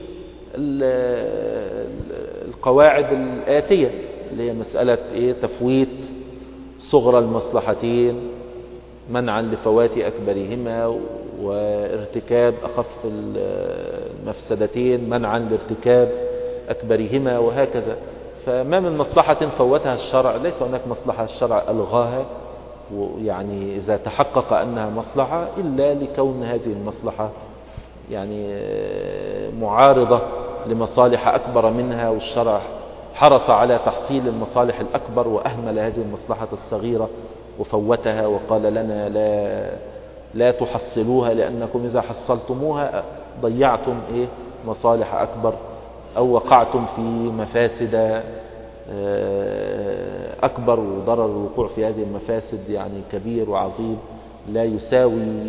القواعد الآتية اللي هي مسألة تفويت صغرى المصلحتين منعا لفوات أكبرهما، وارتكاب أخف المفسدتين منعا لارتكاب أكبرهما، وهكذا. فما من مصلحة فوتها الشرع، ليس هناك مصلحة الشرع ألغاها يعني إذا تحقق أنها مصلحة، إلا لكون هذه المصلحة يعني معارضة لمصالح أكبر منها، والشرع حرص على تحصيل المصالح الأكبر وأهمل هذه المصلحة الصغيرة وفوتها وقال لنا لا تحصلوها، لأنكم إذا حصلتموها ضيعتم مصالح أكبر، أو وقعتم في مفاسد أكبر، وضرر الوقوع في هذه المفاسد يعني كبير وعظيم لا يساوي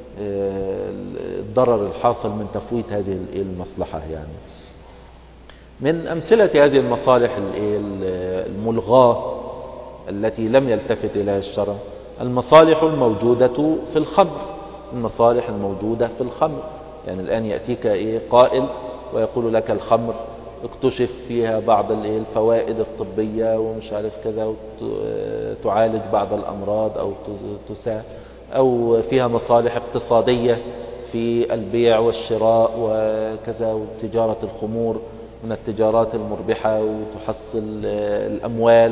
الضرر الحاصل من تفويت هذه المصلحة. يعني من أمثلة هذه المصالح الملغاة التي لم يلتفت إليها الشرع المصالح الموجودة في الخمر، المصالح الموجودة في الخمر. يعني الآن يأتيك قائل ويقول لك الخمر اكتشف فيها بعض الفوائد الطبية ومش عارف كذا، وتعالج بعض الأمراض أو فيها مصالح اقتصادية في البيع والشراء وكذا، وتجارة الخمور من التجارات المربحة وتحصل الأموال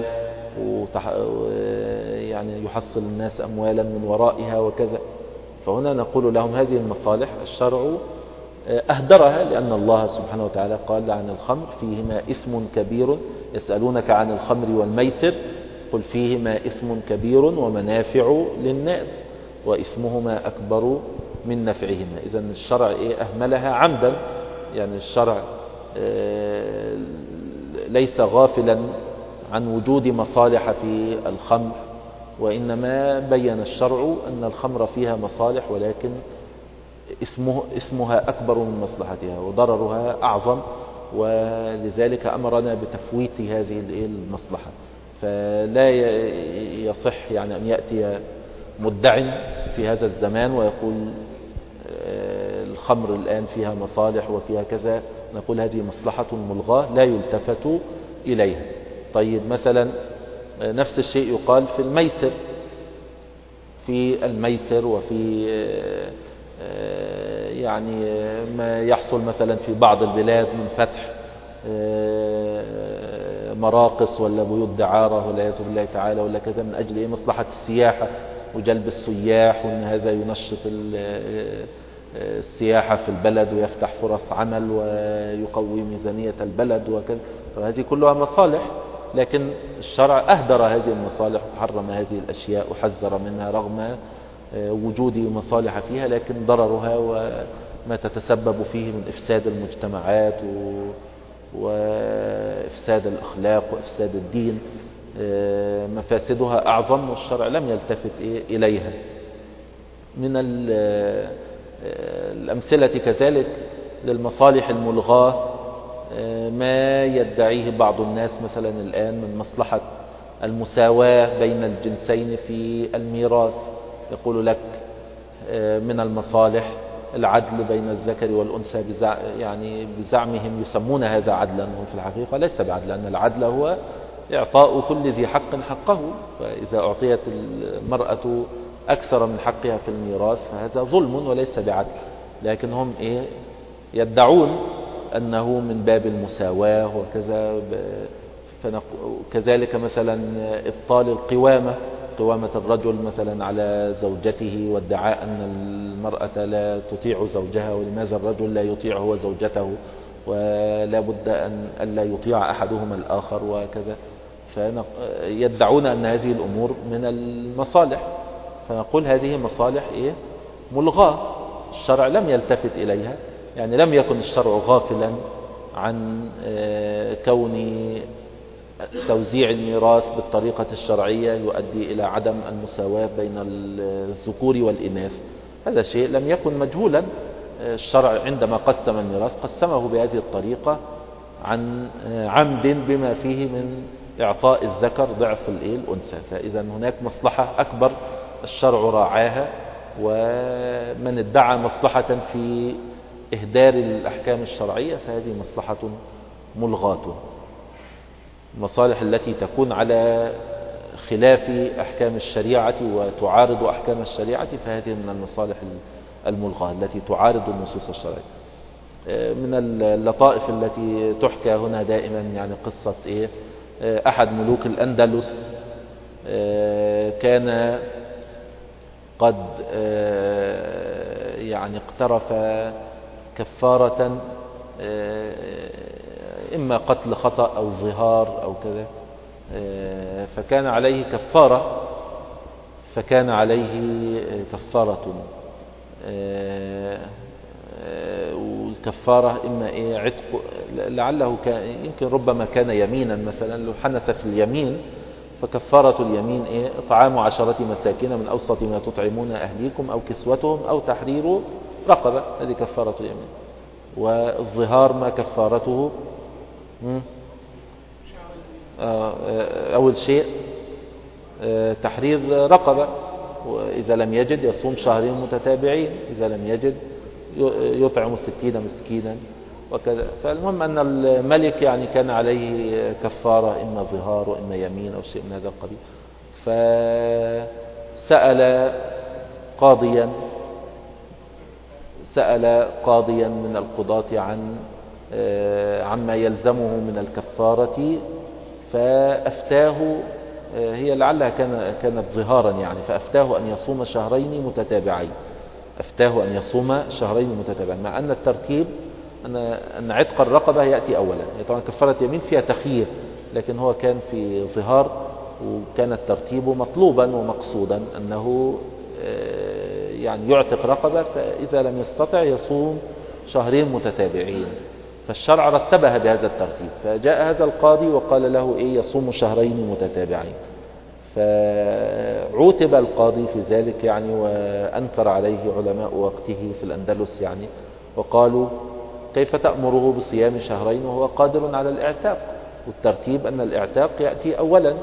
يعني يحصل الناس أموالا من ورائها وكذا. فهنا نقول لهم هذه المصالح الشرع أهدرها، لأن الله سبحانه وتعالى قال عن الخمر فيهما إثم كبير، يسألونك عن الخمر والميسر قل فيهما إثم كبير ومنافع للناس وإثمهما أكبر من نفعهما. إذن الشرع أهملها عمدا، يعني الشرع ليس غافلا عن وجود مصالح في الخمر، وإنما بين الشرع أن الخمر فيها مصالح، ولكن اسمها أكبر من مصلحتها وضررها أعظم، ولذلك أمرنا بتفويت هذه المصلحة. فلا يصح يعني أن يأتي مدع في هذا الزمان ويقول الخمر الآن فيها مصالح وفيها كذا، نقول هذه مصلحة ملغاة لا يلتفت إليها. طيب مثلا نفس الشيء يقال في الميسر، في الميسر وفي يعني ما يحصل مثلا في بعض البلاد من فتح مراقص ولا بيوت دعارة والعياذ بالله تعالى ولا كذا، من أجل مصلحة السياحة وجلب السياح، وأن هذا ينشط السياحة في البلد ويفتح فرص عمل ويقوي ميزانية البلد وكذا. فهذه كلها مصالح، لكن الشرع أهدر هذه المصالح وحرم هذه الأشياء وحذر منها رغم وجود مصالح فيها، لكن ضررها وما تتسبب فيه من إفساد المجتمعات وإفساد الأخلاق وإفساد الدين مفاسدها أعظم، والشرع لم يلتفت إليها. من الأمثلة كذلك للمصالح الملغاة ما يدعيه بعض الناس مثلا الآن من مصلحة المساواة بين الجنسين في الميراث. يقول لك من المصالح العدل بين الذكر والأنثى، يعني بزعمهم يسمون هذا عدلا، وفي الحقيقة ليس بعدل، لأن العدل هو إعطاء كل ذي حق حقه. فإذا أعطيت المرأة أكثر من حقها في الميراث فهذا ظلم وليس بعدل، لكن هم يدعون أنه من باب المساواة وكذا. كذلك مثلا إبطال القوامة، قوامة الرجل مثلا على زوجته، وادعاء أن المرأة لا تطيع زوجها، ولماذا الرجل لا يطيع هو زوجته، ولا بد أن لا يطيع أحدهما الآخر وكذا. فيدعون أن هذه الأمور من المصالح، فنقول هذه مصالح ملغاة، الشرع لم يلتفت إليها. يعني لم يكن الشرع غافلا عن كون توزيع الميراث بالطريقة الشرعية يؤدي إلى عدم المساواة بين الذكور والإناث، هذا شيء لم يكن مجهولا. الشرع عندما قسم الميراث قسمه بهذه الطريقة عن عمد بما فيه من إعطاء الذكر ضعف الأنثى. فإذا هناك مصلحة أكبر الشرع راعاها، ومن ادعى مصلحة في إهدار الأحكام الشرعية فهذه مصلحة ملغاة. المصالح التي تكون على خلاف أحكام الشريعة وتعارض أحكام الشريعة فهذه من المصالح الملغاة التي تعارض النصوص الشرعية. من اللطائف التي تحكى هنا دائما يعني قصة أحد ملوك الأندلس كان قد يعني اقترف كفارة، إما قتل خطأ أو ظهار أو كذا، فكان عليه كفارة، كفارة والكفارة إما عتق، لعله يمكن ربما كان يمينا مثلا، لو حنث في اليمين فكفارة اليمين إطعام 10 مساكين من أوسط ما تطعمون أهليكم أو كسوتهم أو تحرير رقبة، هذه كفارة اليمين. والظهار ما كفارته أول شيء تحرير رقبة، وإذا لم يجد يصوم شهرين متتابعين، إذا لم يجد يطعم 60 مسكينا وكذا. فالمهم أن الملك يعني كان عليه كفارة، إما ظهار وإما يمين أو شيء من هذا القبيل. سأل قاضيا من القضاة عما يلزمه من الكفارة، فأفتاه، هي لعلها كانت ظهارا يعني، فأفتاه أن يصوم شهرين متتابعين. مع أن الترتيب أن عتق الرقبة يأتي أولا. طبعا كفارة يمين فيها تخيير، لكن هو كان في ظهار، وكان الترتيب مطلوبا ومقصودا أنه يعني يعتق رقبة، فإذا لم يستطع يصوم شهرين متتابعين. فالشرع رتبها بهذا الترتيب، فجاء هذا القاضي وقال له يصوم شهرين متتابعين. فعوتب القاضي في ذلك يعني، وأنكر عليه علماء وقته في الأندلس يعني، وقالوا كيف تأمره بصيام شهرين وهو قادر على الإعتاق؟ والترتيب أن الإعتاق يأتي أولا.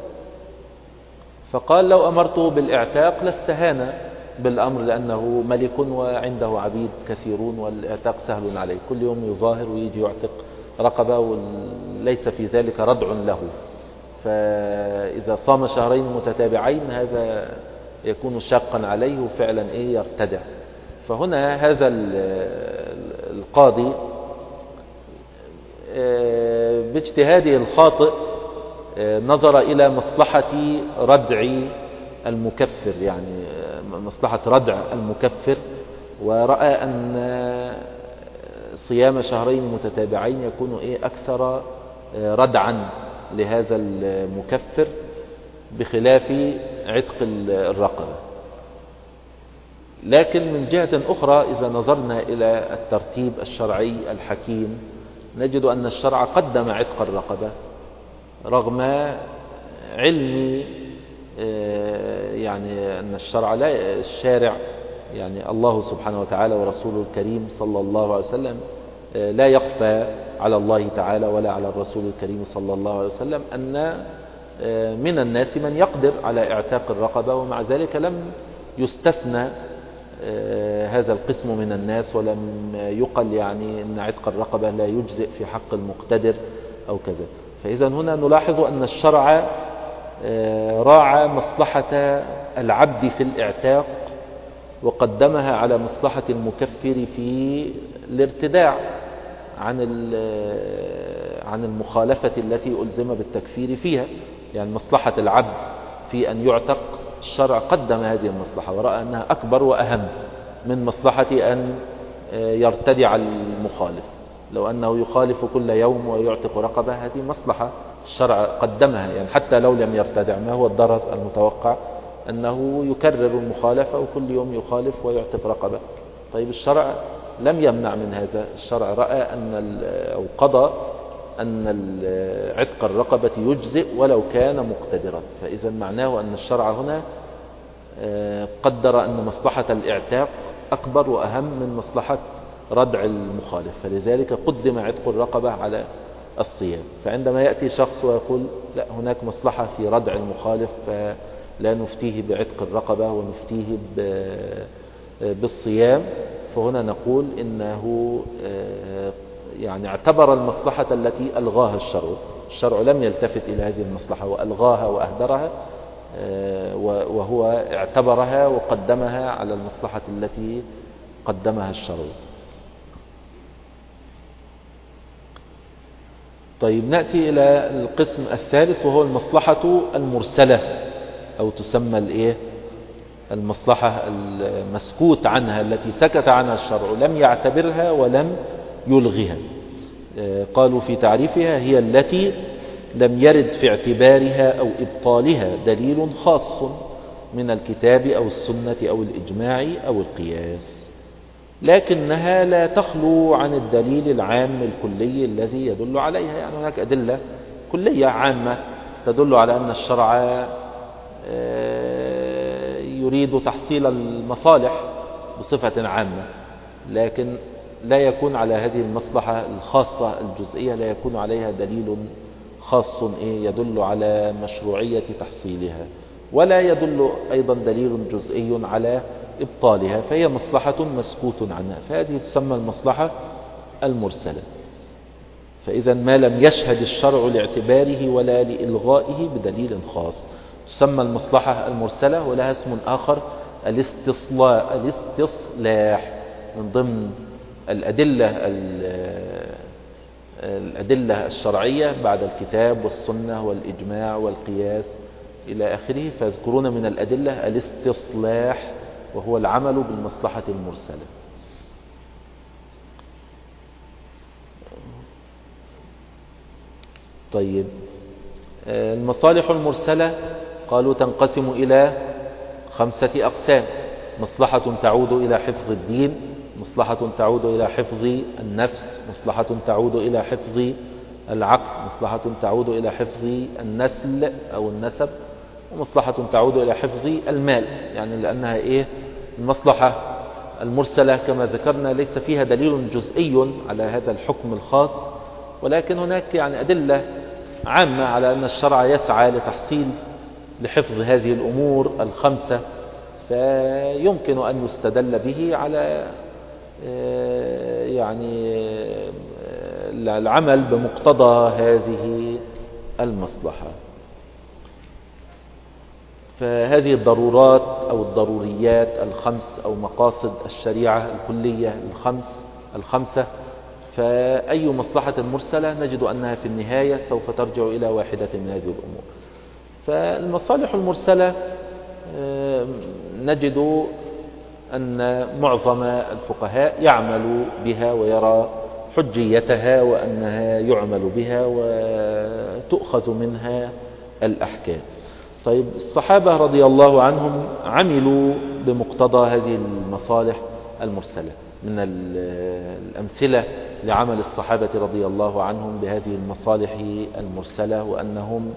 فقال لو أمرته بالإعتاق لاستهان بالأمر، لأنه ملك وعنده عبيد كثيرون والإعتاق سهل عليه، كل يوم يظاهر ويجي يعتق رقبة وليس في ذلك ردع له. فإذا صام شهرين متتابعين هذا يكون شاقا عليه وفعلا يرتدع. فهنا هذا القاضي باجتهاده الخاطئ نظر إلى مصلحة ردع المكفر، يعني مصلحة ردع المكفر، ورأى أن صيام شهرين متتابعين يكون أكثر ردعا لهذا المكفر بخلاف عتق الرقبة. لكن من جهة أخرى إذا نظرنا إلى الترتيب الشرعي الحكيم نجد أن الشرع قدم عتق الرقبة رغم علم يعني أن الشارع يعني الله سبحانه وتعالى ورسوله الكريم صلى الله عليه وسلم لا يخفى على الله تعالى ولا على الرسول الكريم صلى الله عليه وسلم أن من الناس من يقدر على اعتاق الرقبة، ومع ذلك لم يستثنى هذا القسم من الناس، ولم يقل يعني أن عتق الرقبة لا يجزئ في حق المقتدر أو كذا. فإذا هنا نلاحظ أن الشرع راعى مصلحة العبد في الاعتاق وقدمها على مصلحة المكفر في الارتداع عن المخالفة التي ألزم بالتكفير فيها. يعني مصلحة العبد في أن يعتق الشرع قدم هذه المصلحة ورأى أنها أكبر وأهم من مصلحة أن يرتدع المخالف. لو أنه يخالف كل يوم ويعتق رقبة هذه مصلحة الشرع قدمها، يعني حتى لو لم يرتدع ما هو الضرر المتوقع؟ أنه يكرر المخالفة وكل يوم يخالف ويعتق رقبة. طيب الشرع لم يمنع من هذا، الشرع رأى أو قضى أن عتق الرقبة يجزئ ولو كان مقتدرا. فإذا معناه أن الشرع هنا قدر أن مصلحة الاعتاق أكبر وأهم من مصلحة ردع المخالف، فلذلك قدم عتق الرقبة على الصيام. فعندما يأتي شخص ويقول لا هناك مصلحة في ردع المخالف فلا نفتيه بعتق الرقبة ونفتيه بالصيام، فهنا نقول إنه يعني اعتبر المصلحة التي ألغاها الشرع لم يلتفت إلى هذه المصلحة وألغاها وأهدرها، وهو اعتبرها وقدمها على المصلحة التي قدمها الشرع. طيب نأتي إلى القسم الثالث وهو المصلحة المرسلة، أو تسمى المصلحة المسكوت عنها التي سكت عنها الشرع لم يعتبرها ولم يلغها. قالوا في تعريفها هي التي لم يرد في اعتبارها أو إبطالها دليل خاص من الكتاب أو السنة أو الإجماع أو القياس، لكنها لا تخلو عن الدليل العام الكلي الذي يدل عليها. يعني هناك أدلة كلية عامة تدل على أن الشرع يريد تحصيل المصالح بصفة عامة، لكن لا يكون على هذه المصلحة الخاصة الجزئية لا يكون عليها دليل خاص يدل على مشروعية تحصيلها ولا يدل أيضا دليل جزئي على إبطالها، فهي مصلحة مسكوت عنها، فهذه تسمى المصلحة المرسلة. فإذا ما لم يشهد الشرع لاعتباره ولا لإلغائه بدليل خاص تسمى المصلحة المرسلة، ولها اسم آخر الاستصلاح، من ضمن الأدلة الشرعية بعد الكتاب والسنة والإجماع والقياس إلى آخره. فيذكرون من الأدلة الاستصلاح، وهو العمل بالمصلحة المرسلة. طيب، المصالح المرسلة قالوا تنقسم إلى 5 أقسام: مصلحة تعود إلى حفظ الدين، مصلحة تعود إلى حفظ النفس، مصلحة تعود إلى حفظ العقل، مصلحة تعود إلى حفظ النسل أو النسب، ومصلحة تعود إلى حفظ المال. يعني لأنها المصلحة المرسلة كما ذكرنا ليس فيها دليل جزئي على هذا الحكم الخاص، ولكن هناك أدلة عامة على أن الشرع يسعى لحفظ هذه الأمور 5، فيمكن أن يستدل به على العمل بمقتضى هذه المصلحة. فهذه الضرورات أو الضروريات 5 أو مقاصد الشريعة الكلية 5، فأي مصلحة مرسلة نجد أنها في النهاية سوف ترجع إلى واحدة من هذه الأمور. فالمصالح المرسلة نجد أن معظم الفقهاء يعمل بها ويرى حجيتها وأنها يعمل بها وتؤخذ منها الأحكام. طيب، الصحابة رضي الله عنهم عملوا بمقتضى هذه المصالح المرسلة. من الأمثلة لعمل الصحابة رضي الله عنهم بهذه المصالح المرسلة وأنهم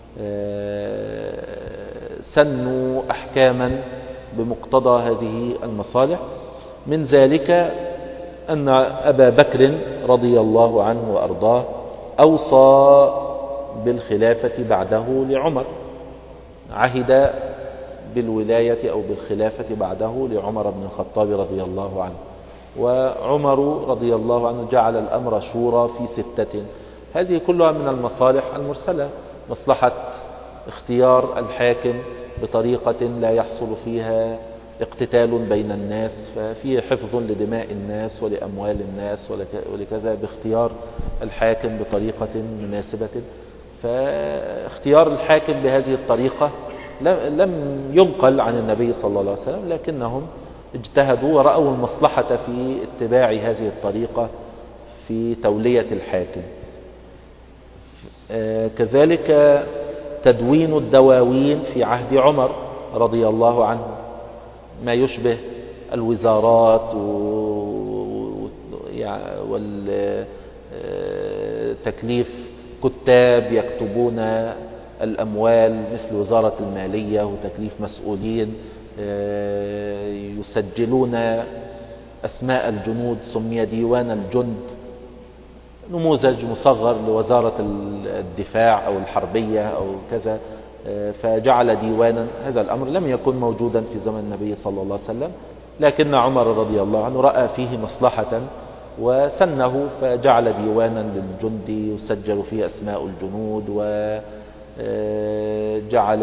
سنوا أحكاما بمقتضى هذه المصالح. من ذلك أن أبا بكر رضي الله عنه وأرضاه أوصى بالخلافة بعده لعمر، عهد بالولاية أو بالخلافة بعده لعمر بن الخطاب رضي الله عنه، وعمر رضي الله عنه جعل الأمر شورى في 6. هذه كلها من المصالح المرسلة: مصلحة اختيار الحاكم بطريقة لا يحصل فيها اقتتال بين الناس، ففيه حفظ لدماء الناس ولأموال الناس ولكذا باختيار الحاكم بطريقة مناسبة. فاختيار الحاكم بهذه الطريقة لم ينقل عن النبي صلى الله عليه وسلم، لكنهم اجتهدوا ورأوا المصلحة في اتباع هذه الطريقة في تولية الحاكم. كذلك تدوين الدواوين في عهد عمر رضي الله عنه، ما يشبه الوزارات والتكليف كتاب يكتبون الأموال مثل وزارة المالية، وتكليف مسؤولين يسجلون أسماء الجنود، سمي ديوان الجند، نموذج مصغر لوزارة الدفاع أو الحربية أو كذا، فجعل ديوانا. هذا الأمر لم يكن موجودا في زمن النبي صلى الله عليه وسلم، لكن عمر رضي الله عنه رأى فيه مصلحة وسنه، فجعل ديوانا للجند يسجل فيه أسماء الجنود، وجعل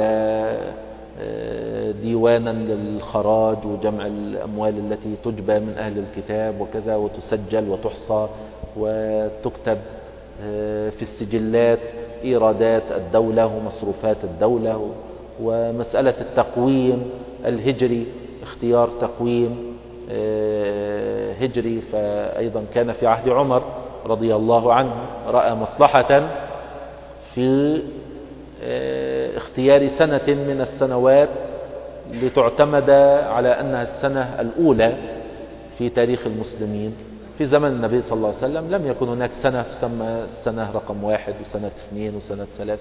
ديوانا للخراج وجمع الأموال التي تجبى من أهل الكتاب وكذا، وتسجل وتحصى وتكتب في السجلات إيرادات الدولة ومصروفات الدولة. ومسألة التقويم الهجري، اختيار تقويم هجري، فأيضا كان في عهد عمر رضي الله عنه رأى مصلحة في اختيار سنة من السنوات لتعتمد على أنها السنة الأولى في تاريخ المسلمين. في زمن النبي صلى الله عليه وسلم لم يكن هناك سنة تسمى السنة رقم 1 وسنة 2 وسنة 3،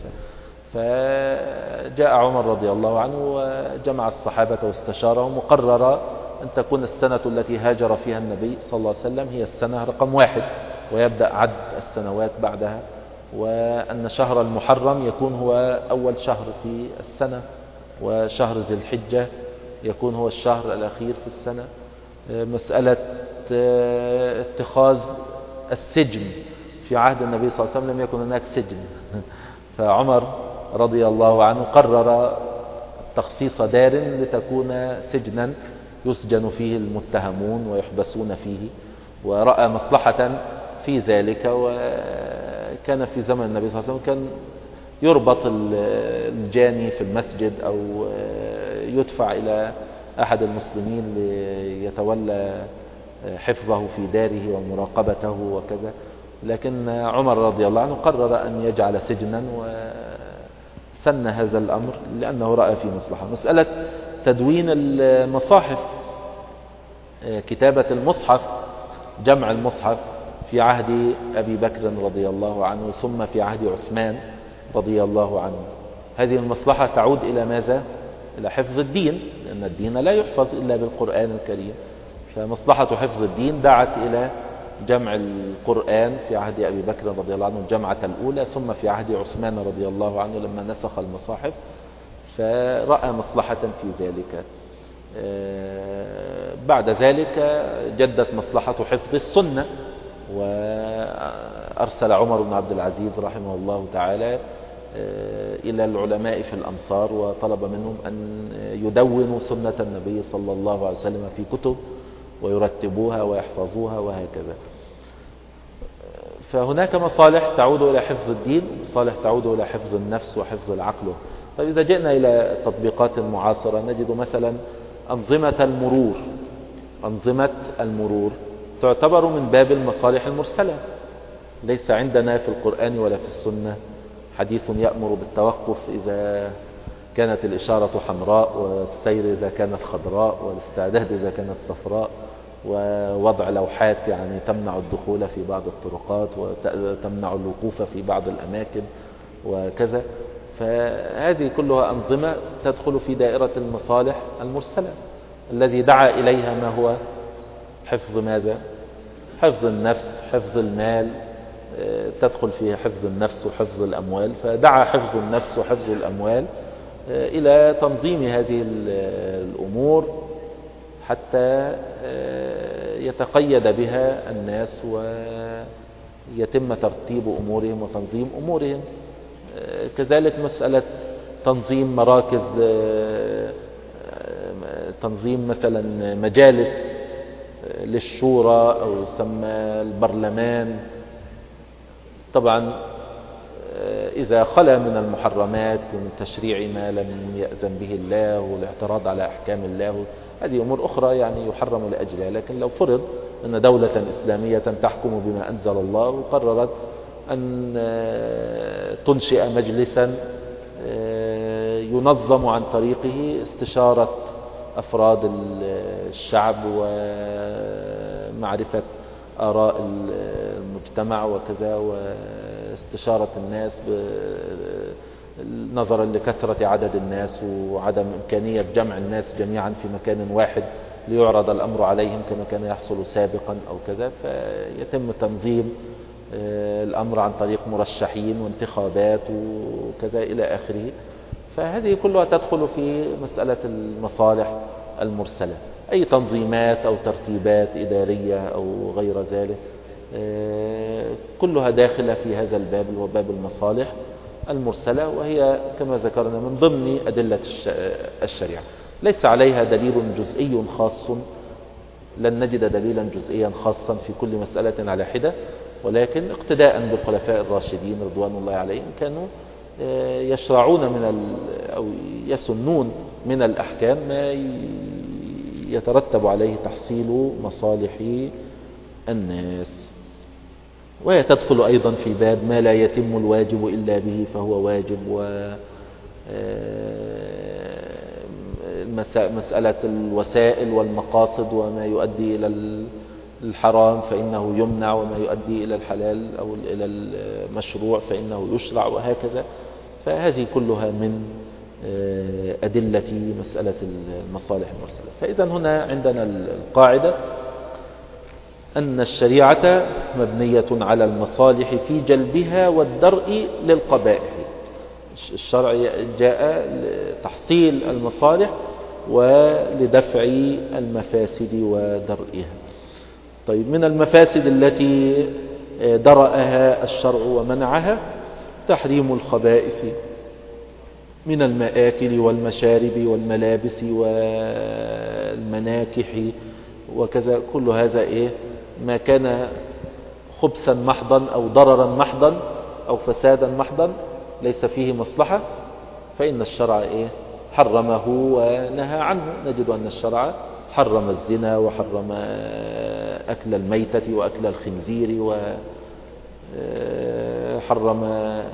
فجاء عمر رضي الله عنه وجمع الصحابة واستشارهم وقرر أن تكون السنة التي هاجر فيها النبي صلى الله عليه وسلم هي السنة رقم 1، ويبدأ عد السنوات بعدها، وأن شهر المحرم يكون هو أول شهر في السنة، وشهر ذي الحجة يكون هو الشهر الأخير في السنة. مسألة اتخاذ السجن في عهد النبي صلى الله عليه وسلم لم يكن هناك سجن فعمر رضي الله عنه قرر تخصيص دار لتكون سجنا يسجن فيه المتهمون ويحبسون فيه، ورأى مصلحة في ذلك. وكان في زمن النبي صلى الله عليه وسلم كان يربط الجاني في المسجد أو يدفع إلى أحد المسلمين ليتولى حفظه في داره ومراقبته وكذا، لكن عمر رضي الله عنه قرر أن يجعل سجنا وسن هذا الأمر لأنه رأى فيه مصلحة. مسألة تدوين المصاحف، كتابة المصحف، جمع المصحف في عهد أبي بكر رضي الله عنه ثم في عهد عثمان رضي الله عنه، هذه المصلحة تعود إلى ماذا؟ إلى حفظ الدين، لأن الدين لا يحفظ إلا بالقرآن الكريم. فمصلحة حفظ الدين دعت إلى جمع القرآن في عهد أبي بكر رضي الله عنه الجمعة الأولى، ثم في عهد عثمان رضي الله عنه لما نسخ المصاحف، فرأى مصلحة في ذلك. بعد ذلك جدت مصلحة حفظ السنة، وأرسل عمر بن عبد العزيز رحمه الله تعالى إلى العلماء في الأمصار وطلب منهم أن يدونوا سنة النبي صلى الله عليه وسلم في كتب ويرتبوها ويحفظوها وهكذا. فهناك مصالح تعود إلى حفظ الدين ومصالح تعود إلى حفظ النفس وحفظ العقل. طيب إذا جئنا إلى التطبيقات المعاصرة نجد مثلا أنظمة المرور تعتبر من باب المصالح المرسلة. ليس عندنا في القرآن ولا في السنة حديث يأمر بالتوقف إذا كانت الإشارة حمراء، والسير إذا كانت خضراء، والاستعداد إذا كانت صفراء، ووضع لوحات يعني تمنع الدخول في بعض الطرقات وتمنع الوقوف في بعض الأماكن وكذا. فهذه كلها أنظمة تدخل في دائرة المصالح المرسلة الذي دعا إليها ما هو حفظ ماذا؟ حفظ النفس، حفظ المال، تدخل فيها حفظ النفس وحفظ الأموال. فدعا حفظ النفس وحفظ الأموال إلى تنظيم هذه الأمور حتى يتقيد بها الناس ويتم ترتيب أمورهم وتنظيم أمورهم. كذلك مسألة تنظيم مراكز، تنظيم مثلا مجالس للشورى أو يسمى البرلمان. طبعا إذا خلا من المحرمات ومن تشريع ما لم يأذن به الله والاعتراض على أحكام الله، هذه أمور أخرى يعني يحرم لأجلها. لكن لو فرض أن دولة إسلامية تحكم بما أنزل الله وقررت أن تنشئ مجلسا ينظم عن طريقه استشارة أفراد الشعب ومعرفة آراء المجتمع وكذا، واستشارة الناس نظرا لكثرة عدد الناس وعدم إمكانية جمع الناس جميعا في مكان واحد ليعرض الأمر عليهم كما كان يحصل سابقا أو كذا، فيتم تنظيم الأمر عن طريق مرشحين وانتخابات وكذا إلى آخره. فهذه كلها تدخل في مسألة المصالح المرسلة، أي تنظيمات أو ترتيبات إدارية أو غير ذلك كلها داخلة في هذا الباب اللي هو باب المصالح المرسلة، وهي كما ذكرنا من ضمن أدلة الشريعة. ليس عليها دليل جزئي خاص، لن نجد دليلا جزئيا خاصا في كل مسألة على حدة، ولكن اقتداء بالخلفاء الراشدين رضوان الله عليهم كانوا يشرعون أو يسنون من الأحكام ما يترتب عليه تحصيل مصالح الناس. وهي تدخل أيضا في باب ما لا يتم الواجب إلا به فهو واجب، مسألة الوسائل والمقاصد وما يؤدي إلى الحرام فإنه يمنع، وما يؤدي إلى الحلال أو إلى المشروع فإنه يشرع وهكذا. فهذه كلها من أدلة مسألة المصالح المرسلة. فإذا هنا عندنا القاعدة أن الشريعة مبنية على المصالح في جلبها والدرء للقبائح. الشرع جاء لتحصيل المصالح ولدفع المفاسد ودرئها. طيب، من المفاسد التي درأها الشرع ومنعها تحريم الخبائث من المآكل والمشارب والملابس والمناكح وكذا. كل هذا ما كان خبثا محضا أو ضررا محضا أو فسادا محضا ليس فيه مصلحة، فإن الشرع حرمه ونهى عنه. نجد أن الشرع حرم الزنا وحرم أكل الميتة وأكل الخنزير وحرم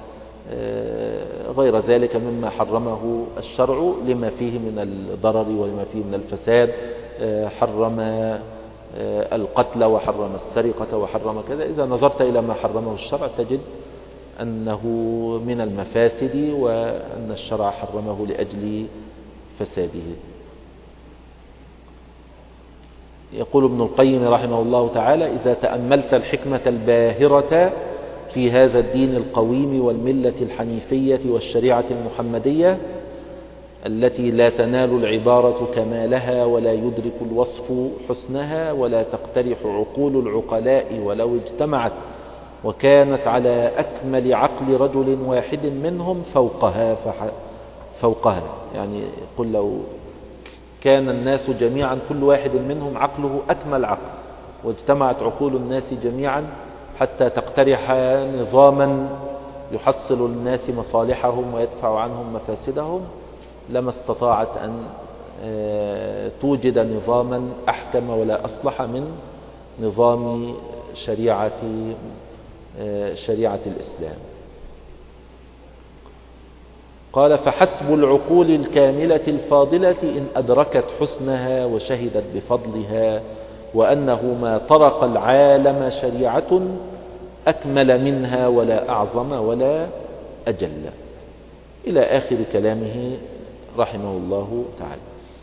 غير ذلك مما حرمه الشرع لما فيه من الضرر ولما فيه من الفساد. حرم القتل وحرم السرقة وحرم كذا. إذا نظرت إلى ما حرمه الشرع تجد أنه من المفاسد وأن الشرع حرمه لأجل فساده. يقول ابن القيم رحمه الله تعالى: إذا تأملت الحكمة الباهرة في هذا الدين القويم والملة الحنيفية والشريعة المحمدية التي لا تنال العبارة كمالها ولا يدرك الوصف حسنها ولا تقترح عقول العقلاء ولو اجتمعت وكانت على أكمل عقل رجل واحد منهم فوقها، يعني قل لو كان الناس جميعا كل واحد منهم عقله أكمل عقل واجتمعت عقول الناس جميعا حتى تقترح نظاما يحصل الناس مصالحهم ويدفع عنهم مفاسدهم، لما استطاعت أن توجد نظاما أحكم ولا أصلح من نظام شريعة الإسلام. قال: فحسب العقول الكاملة الفاضلة إن أدركت حسنها وشهدت بفضلها وأنه ما طرق العالم شريعة أكمل منها ولا أعظم ولا أجل، إلى آخر كلامه رحمه الله تعالى.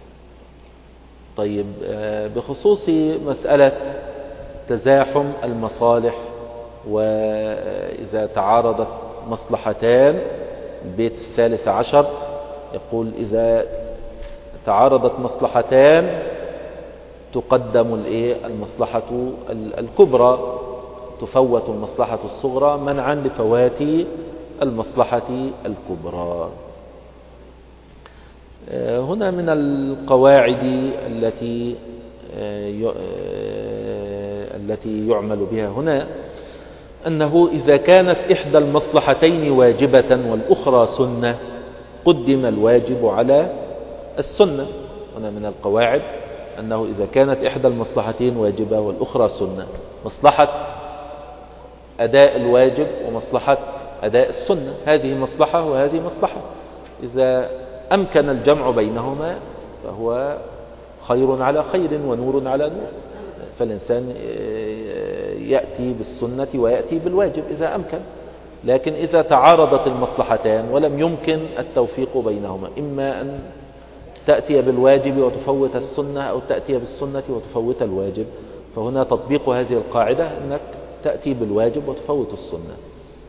طيب، بخصوص مسألة تزاحم المصالح وإذا تعارضت مصلحتان، البيت 13 يقول: إذا تعارضت مصلحتان تقدم المصلحة الكبرى، تفوت المصلحة الصغرى منعا لفوات المصلحة الكبرى. هنا من القواعد التي يعمل بها هنا أنه إذا كانت إحدى المصلحتين واجبة والأخرى سنة قدم الواجب على السنة. هنا من القواعد أنه إذا كانت إحدى المصلحتين واجبة والأخرى سنة، مصلحة أداء الواجب ومصلحة أداء السنة، هذه مصلحة وهذه مصلحة، إذا أمكن الجمع بينهما فهو خير على خير ونور على نور، فالإنسان يأتي بالسنة ويأتي بالواجب إذا أمكن. لكن إذا تعارضت المصلحتان ولم يمكن التوفيق بينهما، إما أن تأتي بالواجب وتفوت السنة أو تأتي بالسنة وتفوت الواجب، فهنا تطبيق هذه القاعدة أنك تأتي بالواجب وتفوت السنة.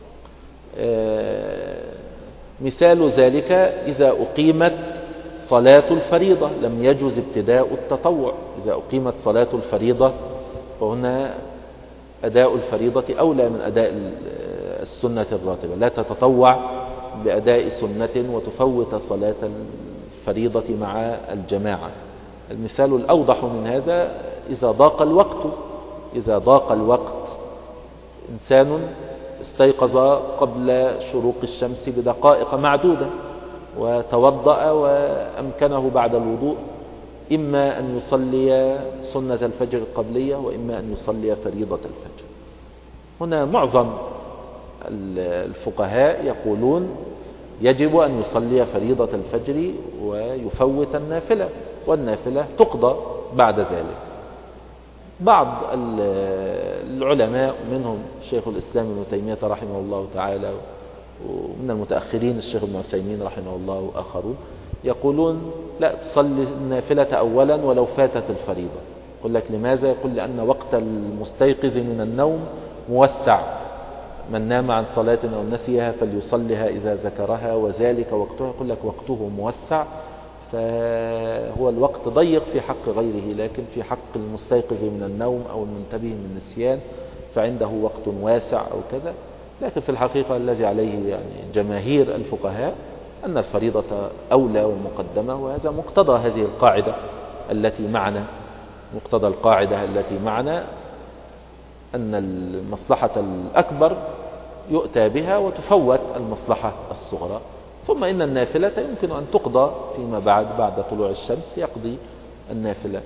مثال ذلك: إذا أقيمت صلاة الفريضة لم يجوز ابتداء التطوع. إذا أقيمت صلاة الفريضة فهنا أداء الفريضة أولى من أداء السنة الراتبة، لا تتطوع بأداء سنة وتفوت صلاة الفريضة مع الجماعة. المثال الأوضح من هذا: إذا ضاق الوقت، إنسان استيقظ قبل شروق الشمس بدقائق معدودة وتوضأ وأمكنه بعد الوضوء إما أن يصلي سنة الفجر القبلية وإما أن يصلي فريضة الفجر. هنا معظم الفقهاء يقولون يجب أن يصلي فريضة الفجر ويفوت النافلة، والنافلة تقضى بعد ذلك. بعض العلماء منهم شيخ الإسلام ابن تيمية رحمه الله تعالى ومن المتأخرين الشيخ ابن عثيمين رحمه الله وآخرون يقولون لا، تصلي النافلة أولا ولو فاتت الفريضة. يقول لك لماذا؟ يقول لأن وقت المستيقظ من النوم موسع، من نام عن صلاة أو نسيها فليصلها إذا ذكرها وذلك وقتها، يقول لك وقته موسع، فهو الوقت ضيق في حق غيره، لكن في حق المستيقظ من النوم أو المنتبه من النسيان فعنده وقت واسع أو كذا. لكن في الحقيقة الذي عليه يعني جماهير الفقهاء أن الفريضة أولى ومقدمة، وهذا مقتضى هذه القاعدة التي معنا، مقتضى القاعدة التي معنا أن المصلحة الأكبر يؤتى بها وتفوت المصلحة الصغرى. ثم إن النافلة يمكن أن تقضى فيما بعد طلوع الشمس، يقضي النافلة.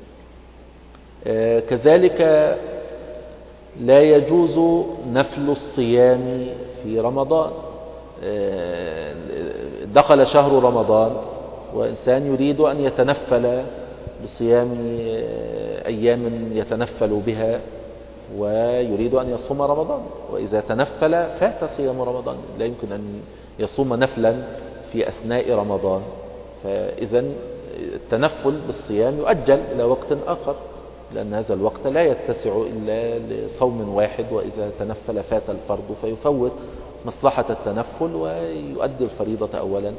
كذلك لا يجوز نفل الصيام في رمضان. دخل شهر رمضان وإنسان يريد أن يتنفل بصيام أيام يتنفل بها ويريد أن يصوم رمضان، وإذا تنفل فات صيام رمضان، لا يمكن أن يصوم نفلا في أثناء رمضان. فإذا التنفل بالصيام يؤجل إلى وقت آخر، لأن هذا الوقت لا يتسع إلا لصوم واحد، وإذا تنفل فات الفرض فيفوت مصلحة التنفل ويؤدي الفريضة أولا.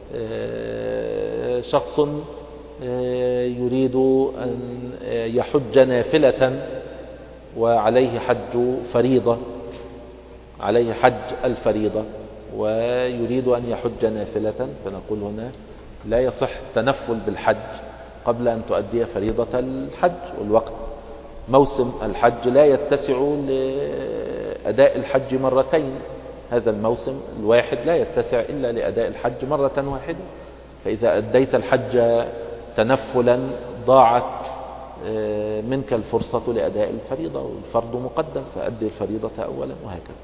شخص يريد أن يحج نافلة وعليه حج فريضة، عليه حج الفريضة ويريد أن يحج نافلة، فنقول هنا لا يصح التنفل بالحج قبل أن تؤدي فريضة الحج، والوقت موسم الحج لا يتسع لأداء الحج مرتين، هذا الموسم الواحد لا يتسع إلا لأداء الحج مرة واحدة. فإذا أديت الحج تنفلا ضاعت منك الفرصة لأداء الفريضة، والفرض مقدم فأدي الفريضة أولا، وهكذا.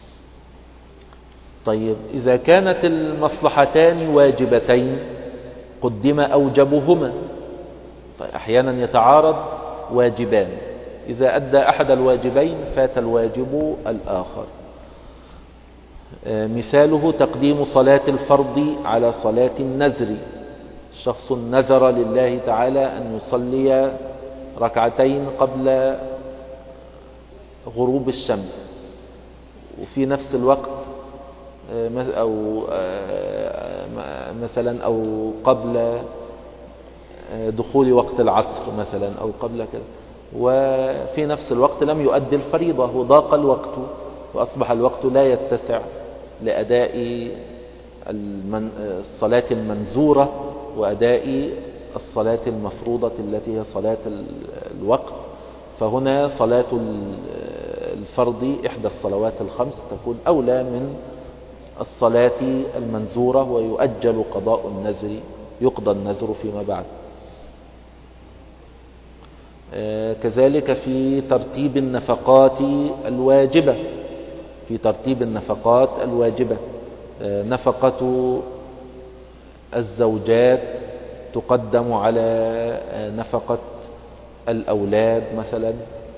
طيب إذا كانت المصلحتان واجبتين قدم أوجبهما. طيب أحيانا يتعارض واجبان، إذا أدى أحد الواجبين فات الواجب الآخر. مثاله تقديم صلاة الفرض على صلاة النذر. شخص نذر لله تعالى أن يصلي ركعتين قبل غروب الشمس، وفي نفس الوقت أو مثلا أو قبل دخول وقت العصر مثلا أو قبل كذا، وفي نفس الوقت لم يؤدي الفريضة وضاق الوقت وأصبح الوقت لا يتسع لأداء الصلاة المنذورة وأداء الصلاة المفروضة التي هي صلاة الوقت. فهنا صلاة الفرض إحدى الصلوات الخمس تكون أولى من الصلاة المنذورة، ويؤجل قضاء النذر، يقضى النذر فيما بعد. كذلك في ترتيب النفقات الواجبة، في ترتيب النفقات الواجبة نفقة الزوجات تقدم على نفقة الأولاد مثلا،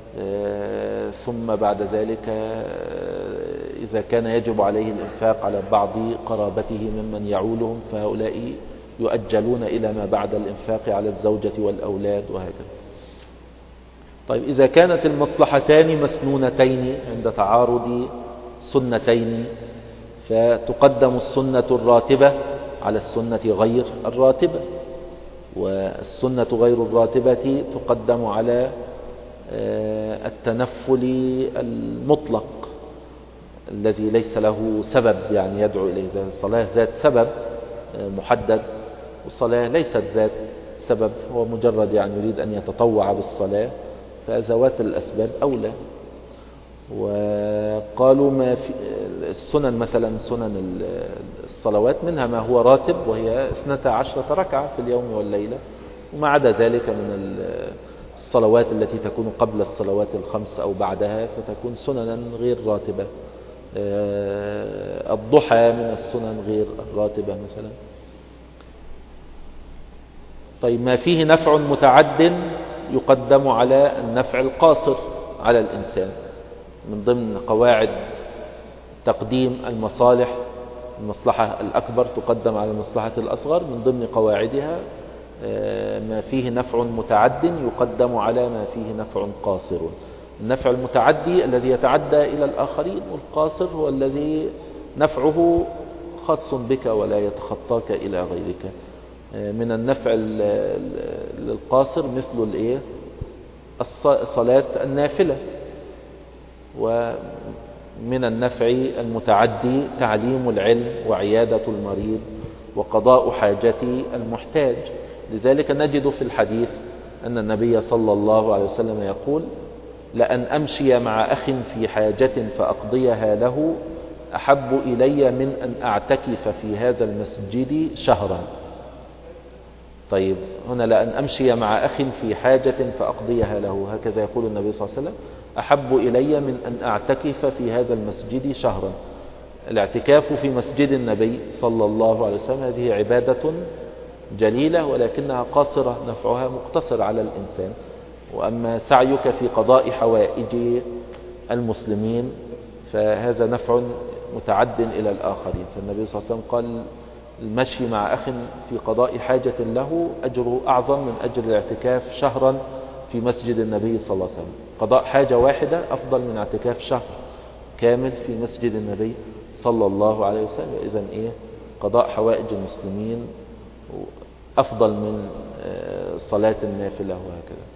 ثم بعد ذلك إذا كان يجب عليه الإنفاق على بعض قرابته ممن يعولهم فهؤلاء يؤجلون إلى ما بعد الإنفاق على الزوجة والأولاد، وهكذا. طيب إذا كانت المصلحتان مسنونتين عند تعارض سنتين فتقدم السنة الراتبة على السنة غير الراتبة، والسنة غير الراتبة تقدم على التنفل المطلق الذي ليس له سبب يعني يدعو إليه. الصلاة ذات سبب محدد، والصلاة ليست ذات سبب، هو مجرد يعني يريد أن يتطوع بالصلاة، فذوات الأسباب أولى. وقالوا ما في السنن مثلا سنن الصلوات منها ما هو راتب وهي 12 ركعة في اليوم والليلة، وما عدا ذلك من الصلوات التي تكون قبل الصلوات الخمس أو بعدها فتكون سننا غير راتبة. الضحى من السنن غير الراتبة مثلا. طيب ما فيه نفع متعد يقدم على النفع القاصر على الإنسان. من ضمن قواعد تقديم المصالح المصلحة الأكبر تقدم على المصلحة الأصغر، من ضمن قواعدها ما فيه نفع متعد يقدم على ما فيه نفع قاصر. النفع المتعدي الذي يتعدى إلى الآخرين، والقاصر هو الذي نفعه خاص بك ولا يتخطاك إلى غيرك. من النفع القاصر مثل الإيه؟ صلاة النافلة. ومن النفع المتعدي تعليم العلم وعيادة المريض وقضاء حاجة المحتاج. لذلك نجد في الحديث أن النبي صلى الله عليه وسلم يقول: لأن أمشي مع أخ في حاجة فأقضيها له أحب إلي من أن أعتكف في هذا المسجد شهرا. طيب هنا لأن أمشي مع أخ في حاجة فأقضيها له، هكذا يقول النبي صلى الله عليه وسلم: أحب إلي من أن أعتكف في هذا المسجد شهرا. الاعتكاف في مسجد النبي صلى الله عليه وسلم هذه عبادة جليلة، ولكنها قاصرة، نفعها مقتصر على الإنسان. وأما سعيك في قضاء حوائج المسلمين فهذا نفع متعد إلى الآخرين. فالنبي صلى الله عليه وسلم قال: المشي مع أخ في قضاء حاجة له أجره أعظم من أجر الاعتكاف شهرا في مسجد النبي صلى الله عليه وسلم. قضاء حاجة واحدة أفضل من اعتكاف شهر كامل في مسجد النبي صلى الله عليه وسلم. إذن إيه؟ قضاء حوائج المسلمين أفضل من صلاة النافلة وهكذا.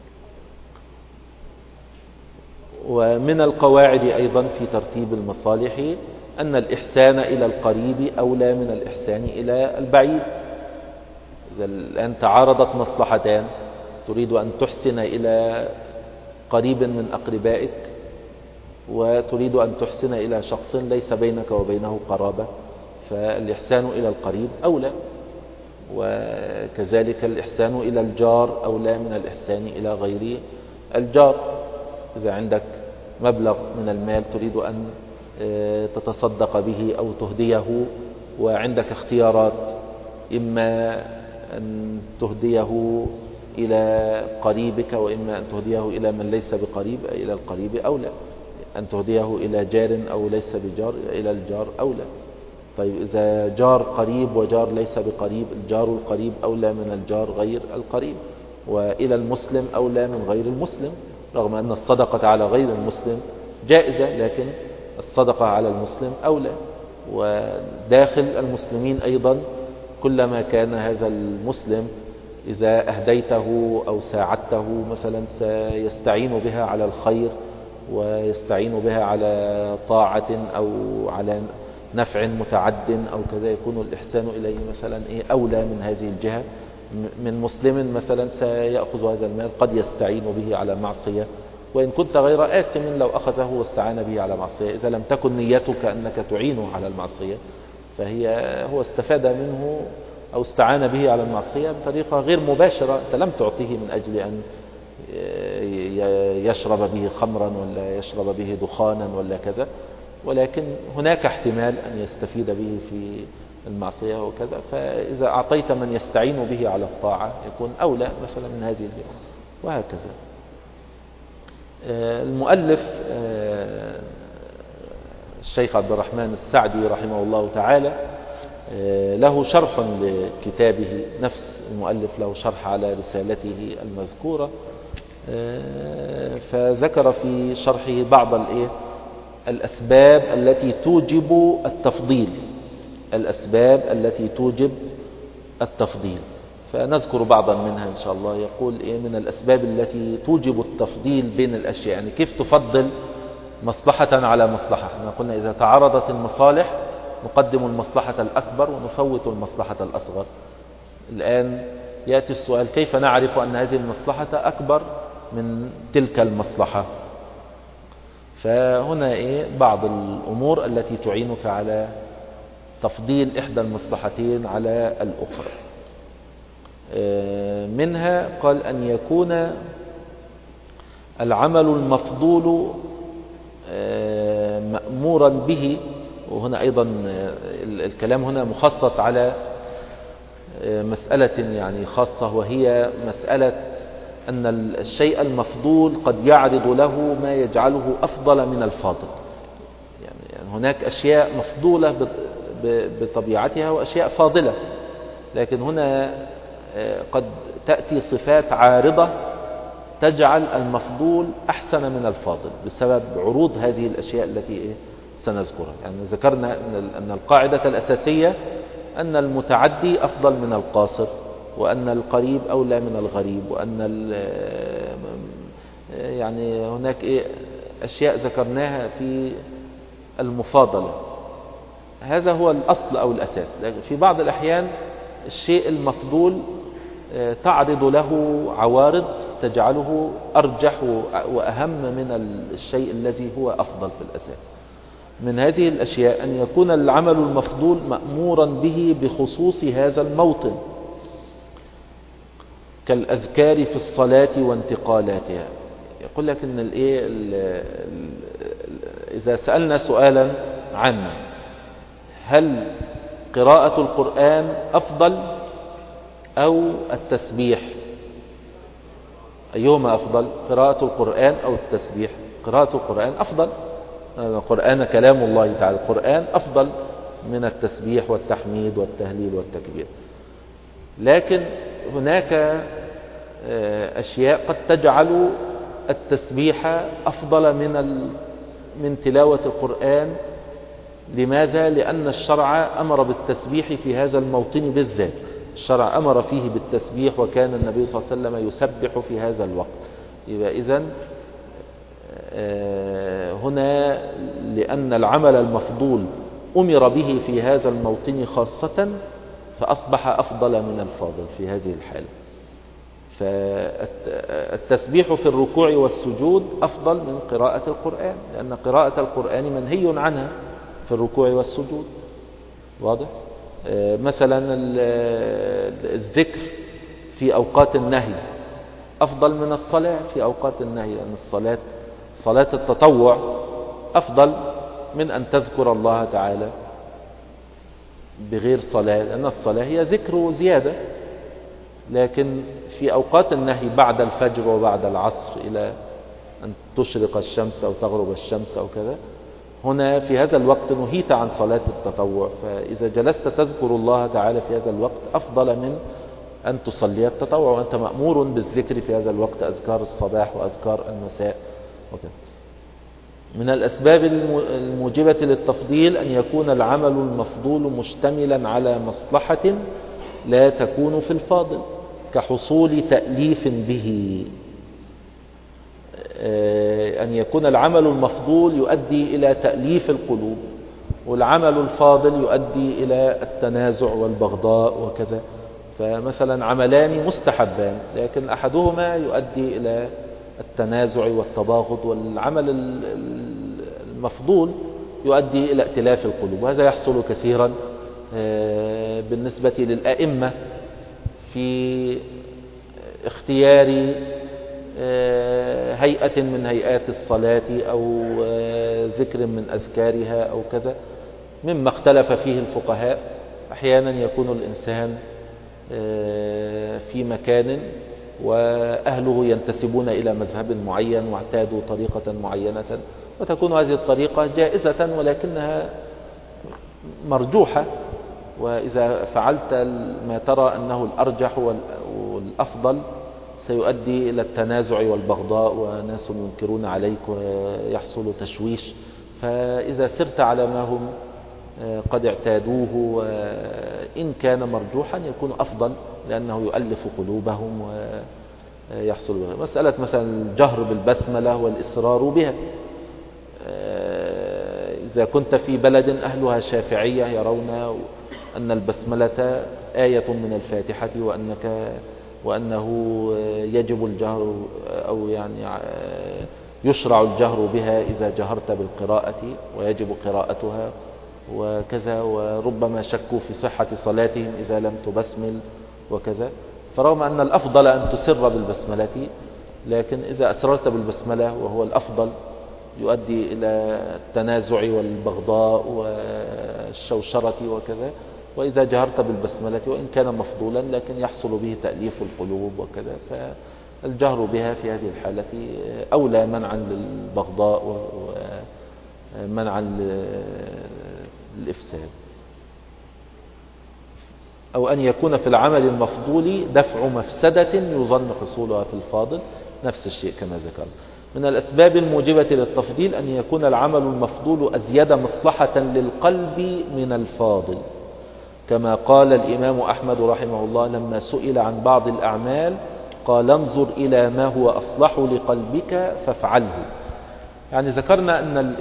ومن القواعد أيضا في ترتيب المصالح أن الإحسان إلى القريب أولى من الإحسان إلى البعيد. إذا الآن تعارضت مصلحتان، تريد أن تحسن إلى قريب من أقربائك وتريد أن تحسن إلى شخص ليس بينك وبينه قرابة، فالإحسان إلى القريب أولى. وكذلك الإحسان إلى الجار أولى من الإحسان إلى غير الجار. إذا عندك مبلغ من المال تريد أن تتصدق به أو تهديه، وعندك اختيارات، إما أن تهديه إلى قريبك وإما أن تهديه إلى من ليس بقريب، إلى القريب أولى. أن تهديه إلى جار أو ليس بجار، إلى الجار أولى. طيب إذا جار قريب وجار ليس بقريب، الجار القريب أولى من الجار غير القريب. وإلى المسلم أولى من غير المسلم، رغم أن الصدقة على غير المسلم جائزة، لكن الصدقة على المسلم أولى. وداخل المسلمين أيضا كلما كان هذا المسلم إذا أهديته أو ساعدته مثلا سيستعين بها على الخير ويستعين بها على طاعة أو على نفع متعد أو كذا، يكون الإحسان إليه مثلا أولى من هذه الجهة من مسلم مثلا سيأخذ هذا المال قد يستعين به على معصية، وإن كنت غير آثم لو أخذه واستعان به على معصية. إذا لم تكن نيتك أنك تعينه على المعصية هو استفاد منه أو استعان به على المعصية بطريقة غير مباشرة، أنت لم تعطيه من أجل أن يشرب به خمرا ولا يشرب به دخانا ولا كذا، ولكن هناك احتمال أن يستفيد به في المعصية وكذا. فإذا أعطيت من يستعين به على الطاعة يكون أولى مثلا من هذه الجهة وهكذا. المؤلف الشيخ عبد الرحمن السعدي رحمه الله تعالى له شرح لكتابه، نفس المؤلف له شرح على رسالته المذكورة، فذكر في شرحه بعض الأسباب التي توجب التفضيل، الأسباب التي توجب التفضيل، فنذكر بعضا منها إن شاء الله. يقول من الأسباب التي توجب التفضيل بين الأشياء، يعني كيف تفضل مصلحة على مصلحة. احنا قلنا إذا تعارضت المصالح نقدم المصلحة الأكبر ونفوت المصلحة الأصغر. الآن يأتي السؤال: كيف نعرف أن هذه المصلحة أكبر من تلك المصلحة؟ فهنا بعض الأمور التي تعينك على تفضيل إحدى المصلحتين على الأخرى. منها قال أن يكون العمل المفضول مأمورا به، وهنا أيضا الكلام هنا مخصص على مسألة يعني خاصة، وهي مسألة أن الشيء المفضول قد يعرض له ما يجعله أفضل من الفاضل. يعني هناك أشياء مفضولة بطبيعتها وأشياء فاضلة، لكن هنا قد تأتي صفات عارضة تجعل المفضول أحسن من الفاضل بسبب عروض هذه الأشياء التي سنذكرها. يعني ذكرنا أن القاعدة الأساسية أن المتعدي أفضل من القاصر، وأن القريب أولى من الغريب، وأن يعني هناك أشياء ذكرناها في المفاضلة. هذا هو الأصل أو الأساس. لكن في بعض الأحيان الشيء المفضول تعرض له عوارض تجعله أرجح وأهم من الشيء الذي هو أفضل في الأساس. من هذه الأشياء أن يكون العمل المفضول مأمورا به بخصوص هذا الموطن، كالأذكار في الصلاة وانتقالاتها. يقول لك أن إذا سألنا سؤالا عن هل قراءة القرآن أفضل أو التسبيح، أيهما أفضل، قراءة القرآن أو التسبيح؟ قراءة القرآن أفضل، القرآن كلام الله تعالى، القرآن أفضل من التسبيح والتحميد والتهليل والتكبير. لكن هناك أشياء قد تجعل التسبيح أفضل من تلاوة القرآن. لماذا؟ لأن الشرع أمر بالتسبيح في هذا الموطن بالذات، الشرع أمر فيه بالتسبيح، وكان النبي صلى الله عليه وسلم يسبح في هذا الوقت. يبقى إذن هنا لأن العمل المفضول أمر به في هذا الموطن خاصة، فأصبح أفضل من الفاضل في هذه الحالة. فالتسبيح في الركوع والسجود أفضل من قراءة القرآن، لأن قراءة القرآن منهي عنها في الركوع والسجود. واضح؟ مثلا الذكر في أوقات النهي أفضل من الصلاة في أوقات النهي، لأن صلاة التطوع أفضل من أن تذكر الله تعالى بغير صلاة، لأن الصلاة هي ذكر زيادة. لكن في أوقات النهي بعد الفجر وبعد العصر إلى أن تشرق الشمس أو تغرب الشمس أو كذا، هنا في هذا الوقت نهيت عن صلاة التطوع، فإذا جلست تذكر الله تعالى في هذا الوقت أفضل من أن تصلي التطوع، وأنت مأمور بالذكر في هذا الوقت، أذكار الصباح وأذكار المساء وكذا. من الأسباب الموجبة للتفضيل أن يكون العمل المفضول مشتملا على مصلحة لا تكون في الفاضل، كحصول تأليف به. أن يكون العمل المفضول يؤدي إلى تأليف القلوب، والعمل الفاضل يؤدي إلى التنازع والبغضاء وكذا. فمثلا عملان مستحبان، لكن أحدهما يؤدي إلى التنازع والتباغض، والعمل المفضول يؤدي إلى ائتلاف القلوب. وهذا يحصل كثيرا بالنسبة للأئمة في اختيار هيئة من هيئات الصلاة أو ذكر من أذكارها أو كذا، مما اختلف فيه الفقهاء. أحيانا يكون الإنسان في مكان وأهله ينتسبون إلى مذهب معين واعتادوا طريقة معينة، وتكون هذه الطريقة جائزة ولكنها مرجوحة، وإذا فعلت ما ترى أنه الأرجح والأفضل سيؤدي إلى التنازع والبغضاء، وناس ينكرون عليك ويحصل تشويش. فإذا سرت على ما هم قد اعتادوه وإن كان مرجوحا يكون أفضل، لأنه يؤلف قلوبهم ويحصل بها. مسألة مثلا الجهر بالبسملة والإصرار بها، إذا كنت في بلد أهلها شافعية يرون أن البسملة آية من الفاتحة وأنه يجب الجهر أو يعني يشرع الجهر بها إذا جهرت بالقراءة ويجب قراءتها وكذا، وربما شكوا في صحة صلاتهم إذا لم تبسمل وكذا. فرغم أن الأفضل أن تسر بالبسملة، لكن إذا أسررت بالبسملة وهو الأفضل يؤدي إلى التنازع والبغضاء والشوشرة وكذا. وإذا جهرت بالبسملة وإن كان مفضولا لكن يحصل به تأليف القلوب وكذا، فالجهر بها في هذه الحالة أولى منعا للبغضاء ومنعا للإفساد. أو أن يكون في العمل المفضول دفع مفسدة يظن حصولها في الفاضل، نفس الشيء كما ذكرنا. من الأسباب الموجبة للتفضيل أن يكون العمل المفضول أزيد مصلحة للقلب من الفاضل، كما قال الإمام أحمد رحمه الله لما سئل عن بعض الأعمال قال انظر إلى ما هو أصلح لقلبك فافعله. يعني ذكرنا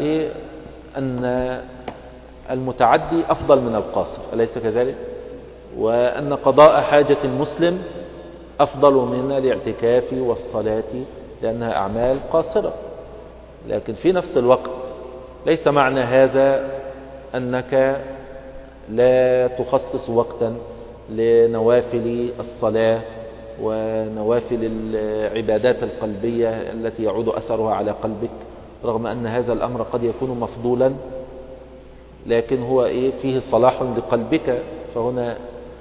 أن المتعدي أفضل من القاصر، أليس كذلك؟ وأن قضاء حاجة المسلم أفضل من الاعتكاف والصلاة لأنها أعمال قاصرة. لكن في نفس الوقت ليس معنى هذا أنك لا تخصص وقتا لنوافل الصلاة ونوافل العبادات القلبية التي يعود أثرها على قلبك، رغم أن هذا الأمر قد يكون مفضولا لكن هو فيه صلاح لقلبك. فهنا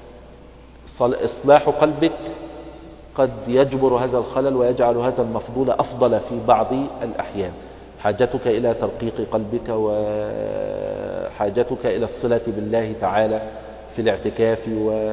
إصلاح قلبك قد يجبر هذا الخلل ويجعل هذا المفضول أفضل في بعض الأحيان. حاجتك إلى ترقيق قلبك وحاجتك إلى الصلة بالله تعالى في الاعتكاف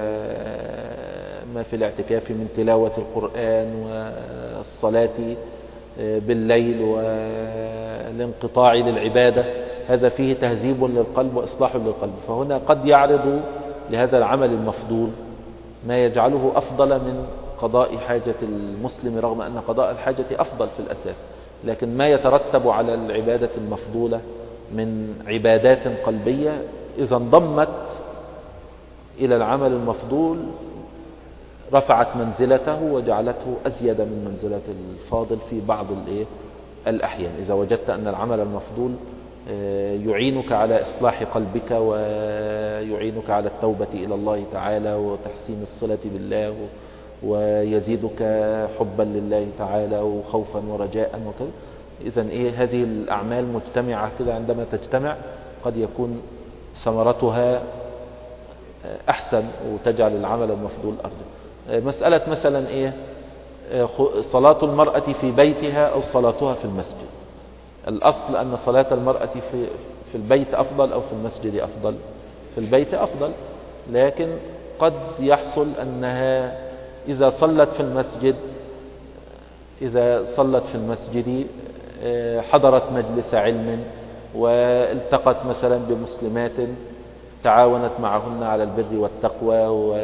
وما في الاعتكاف من تلاوة القرآن والصلاة بالليل والانقطاع للعبادة، هذا فيه تهذيب للقلب وإصلاح للقلب. فهنا قد يعرض لهذا العمل المفضول ما يجعله أفضل من قضاء حاجة المسلم، رغم أن قضاء الحاجة أفضل في الأساس، لكن ما يترتب على العبادة المفضولة من عبادات قلبية إذا انضمت إلى العمل المفضول رفعت منزلته وجعلته أزيد من منزلة الفاضل في بعض الأحيان. إذا وجدت أن العمل المفضول يعينك على إصلاح قلبك ويعينك على التوبة إلى الله تعالى وتحسين الصلة بالله ويزيدك حبا لله تعالى وخوفا ورجاء وكذا، إذن هذه الأعمال مجتمعة كده، عندما تجتمع قد يكون ثمرتها أحسن وتجعل العمل المفضول أرجى. مسألة مثلا صلاة المرأة في بيتها أو صلاتها في المسجد. الأصل أن صلاة المرأة في البيت أفضل أو في المسجد أفضل؟ في البيت أفضل، لكن قد يحصل أنها إذا صلت في المسجد حضرت مجلس علم والتقت مثلا بمسلمات تعاونت معهن على البر والتقوى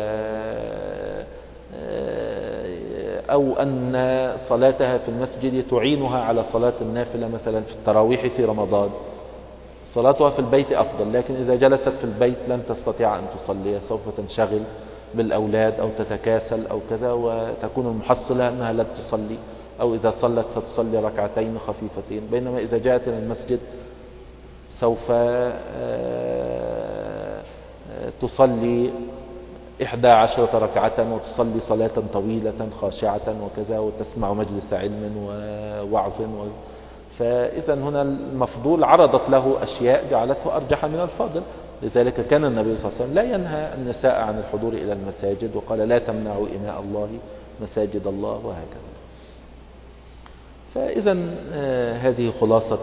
أو أن صلاتها في المسجد تعينها على صلاة النافلة مثلا في التراويح في رمضان، صلاتها في البيت أفضل. لكن إذا جلست في البيت لن تستطيع أن تصلي، سوف تنشغل بالأولاد أو تتكاسل أو كذا، وتكون المحصلة أنها لا تصلي، أو إذا صلت ستصلي ركعتين خفيفتين. بينما إذا جاءت إلى المسجد سوف تصلي 11 ركعة وتصلي صلاة طويلة خاشعة وكذا، وتسمع مجلس علم ووعظ فإذا هنا المفضول عرضت له أشياء جعلته أرجح من الفاضل. لذلك كان النبي صلى الله عليه وسلم لا ينهى النساء عن الحضور إلى المساجد، وقال لا تمنعوا إماء الله مساجد الله وهكذا. فإذا هذه خلاصة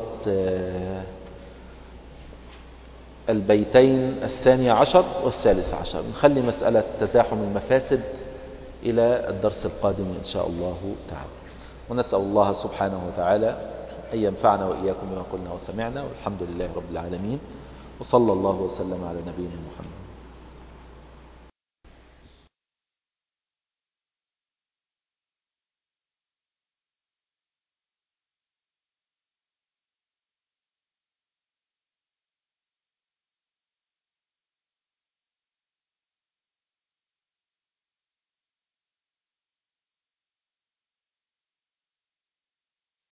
البيتين 12 و13. نخلي مسألة تزاحم المفاسد إلى الدرس القادم إن شاء الله تعالى، ونسأل الله سبحانه وتعالى أن ينفعنا وإياكم بما قلنا وسمعنا، والحمد لله رب العالمين، وصلى الله وسلم على نبينا محمد.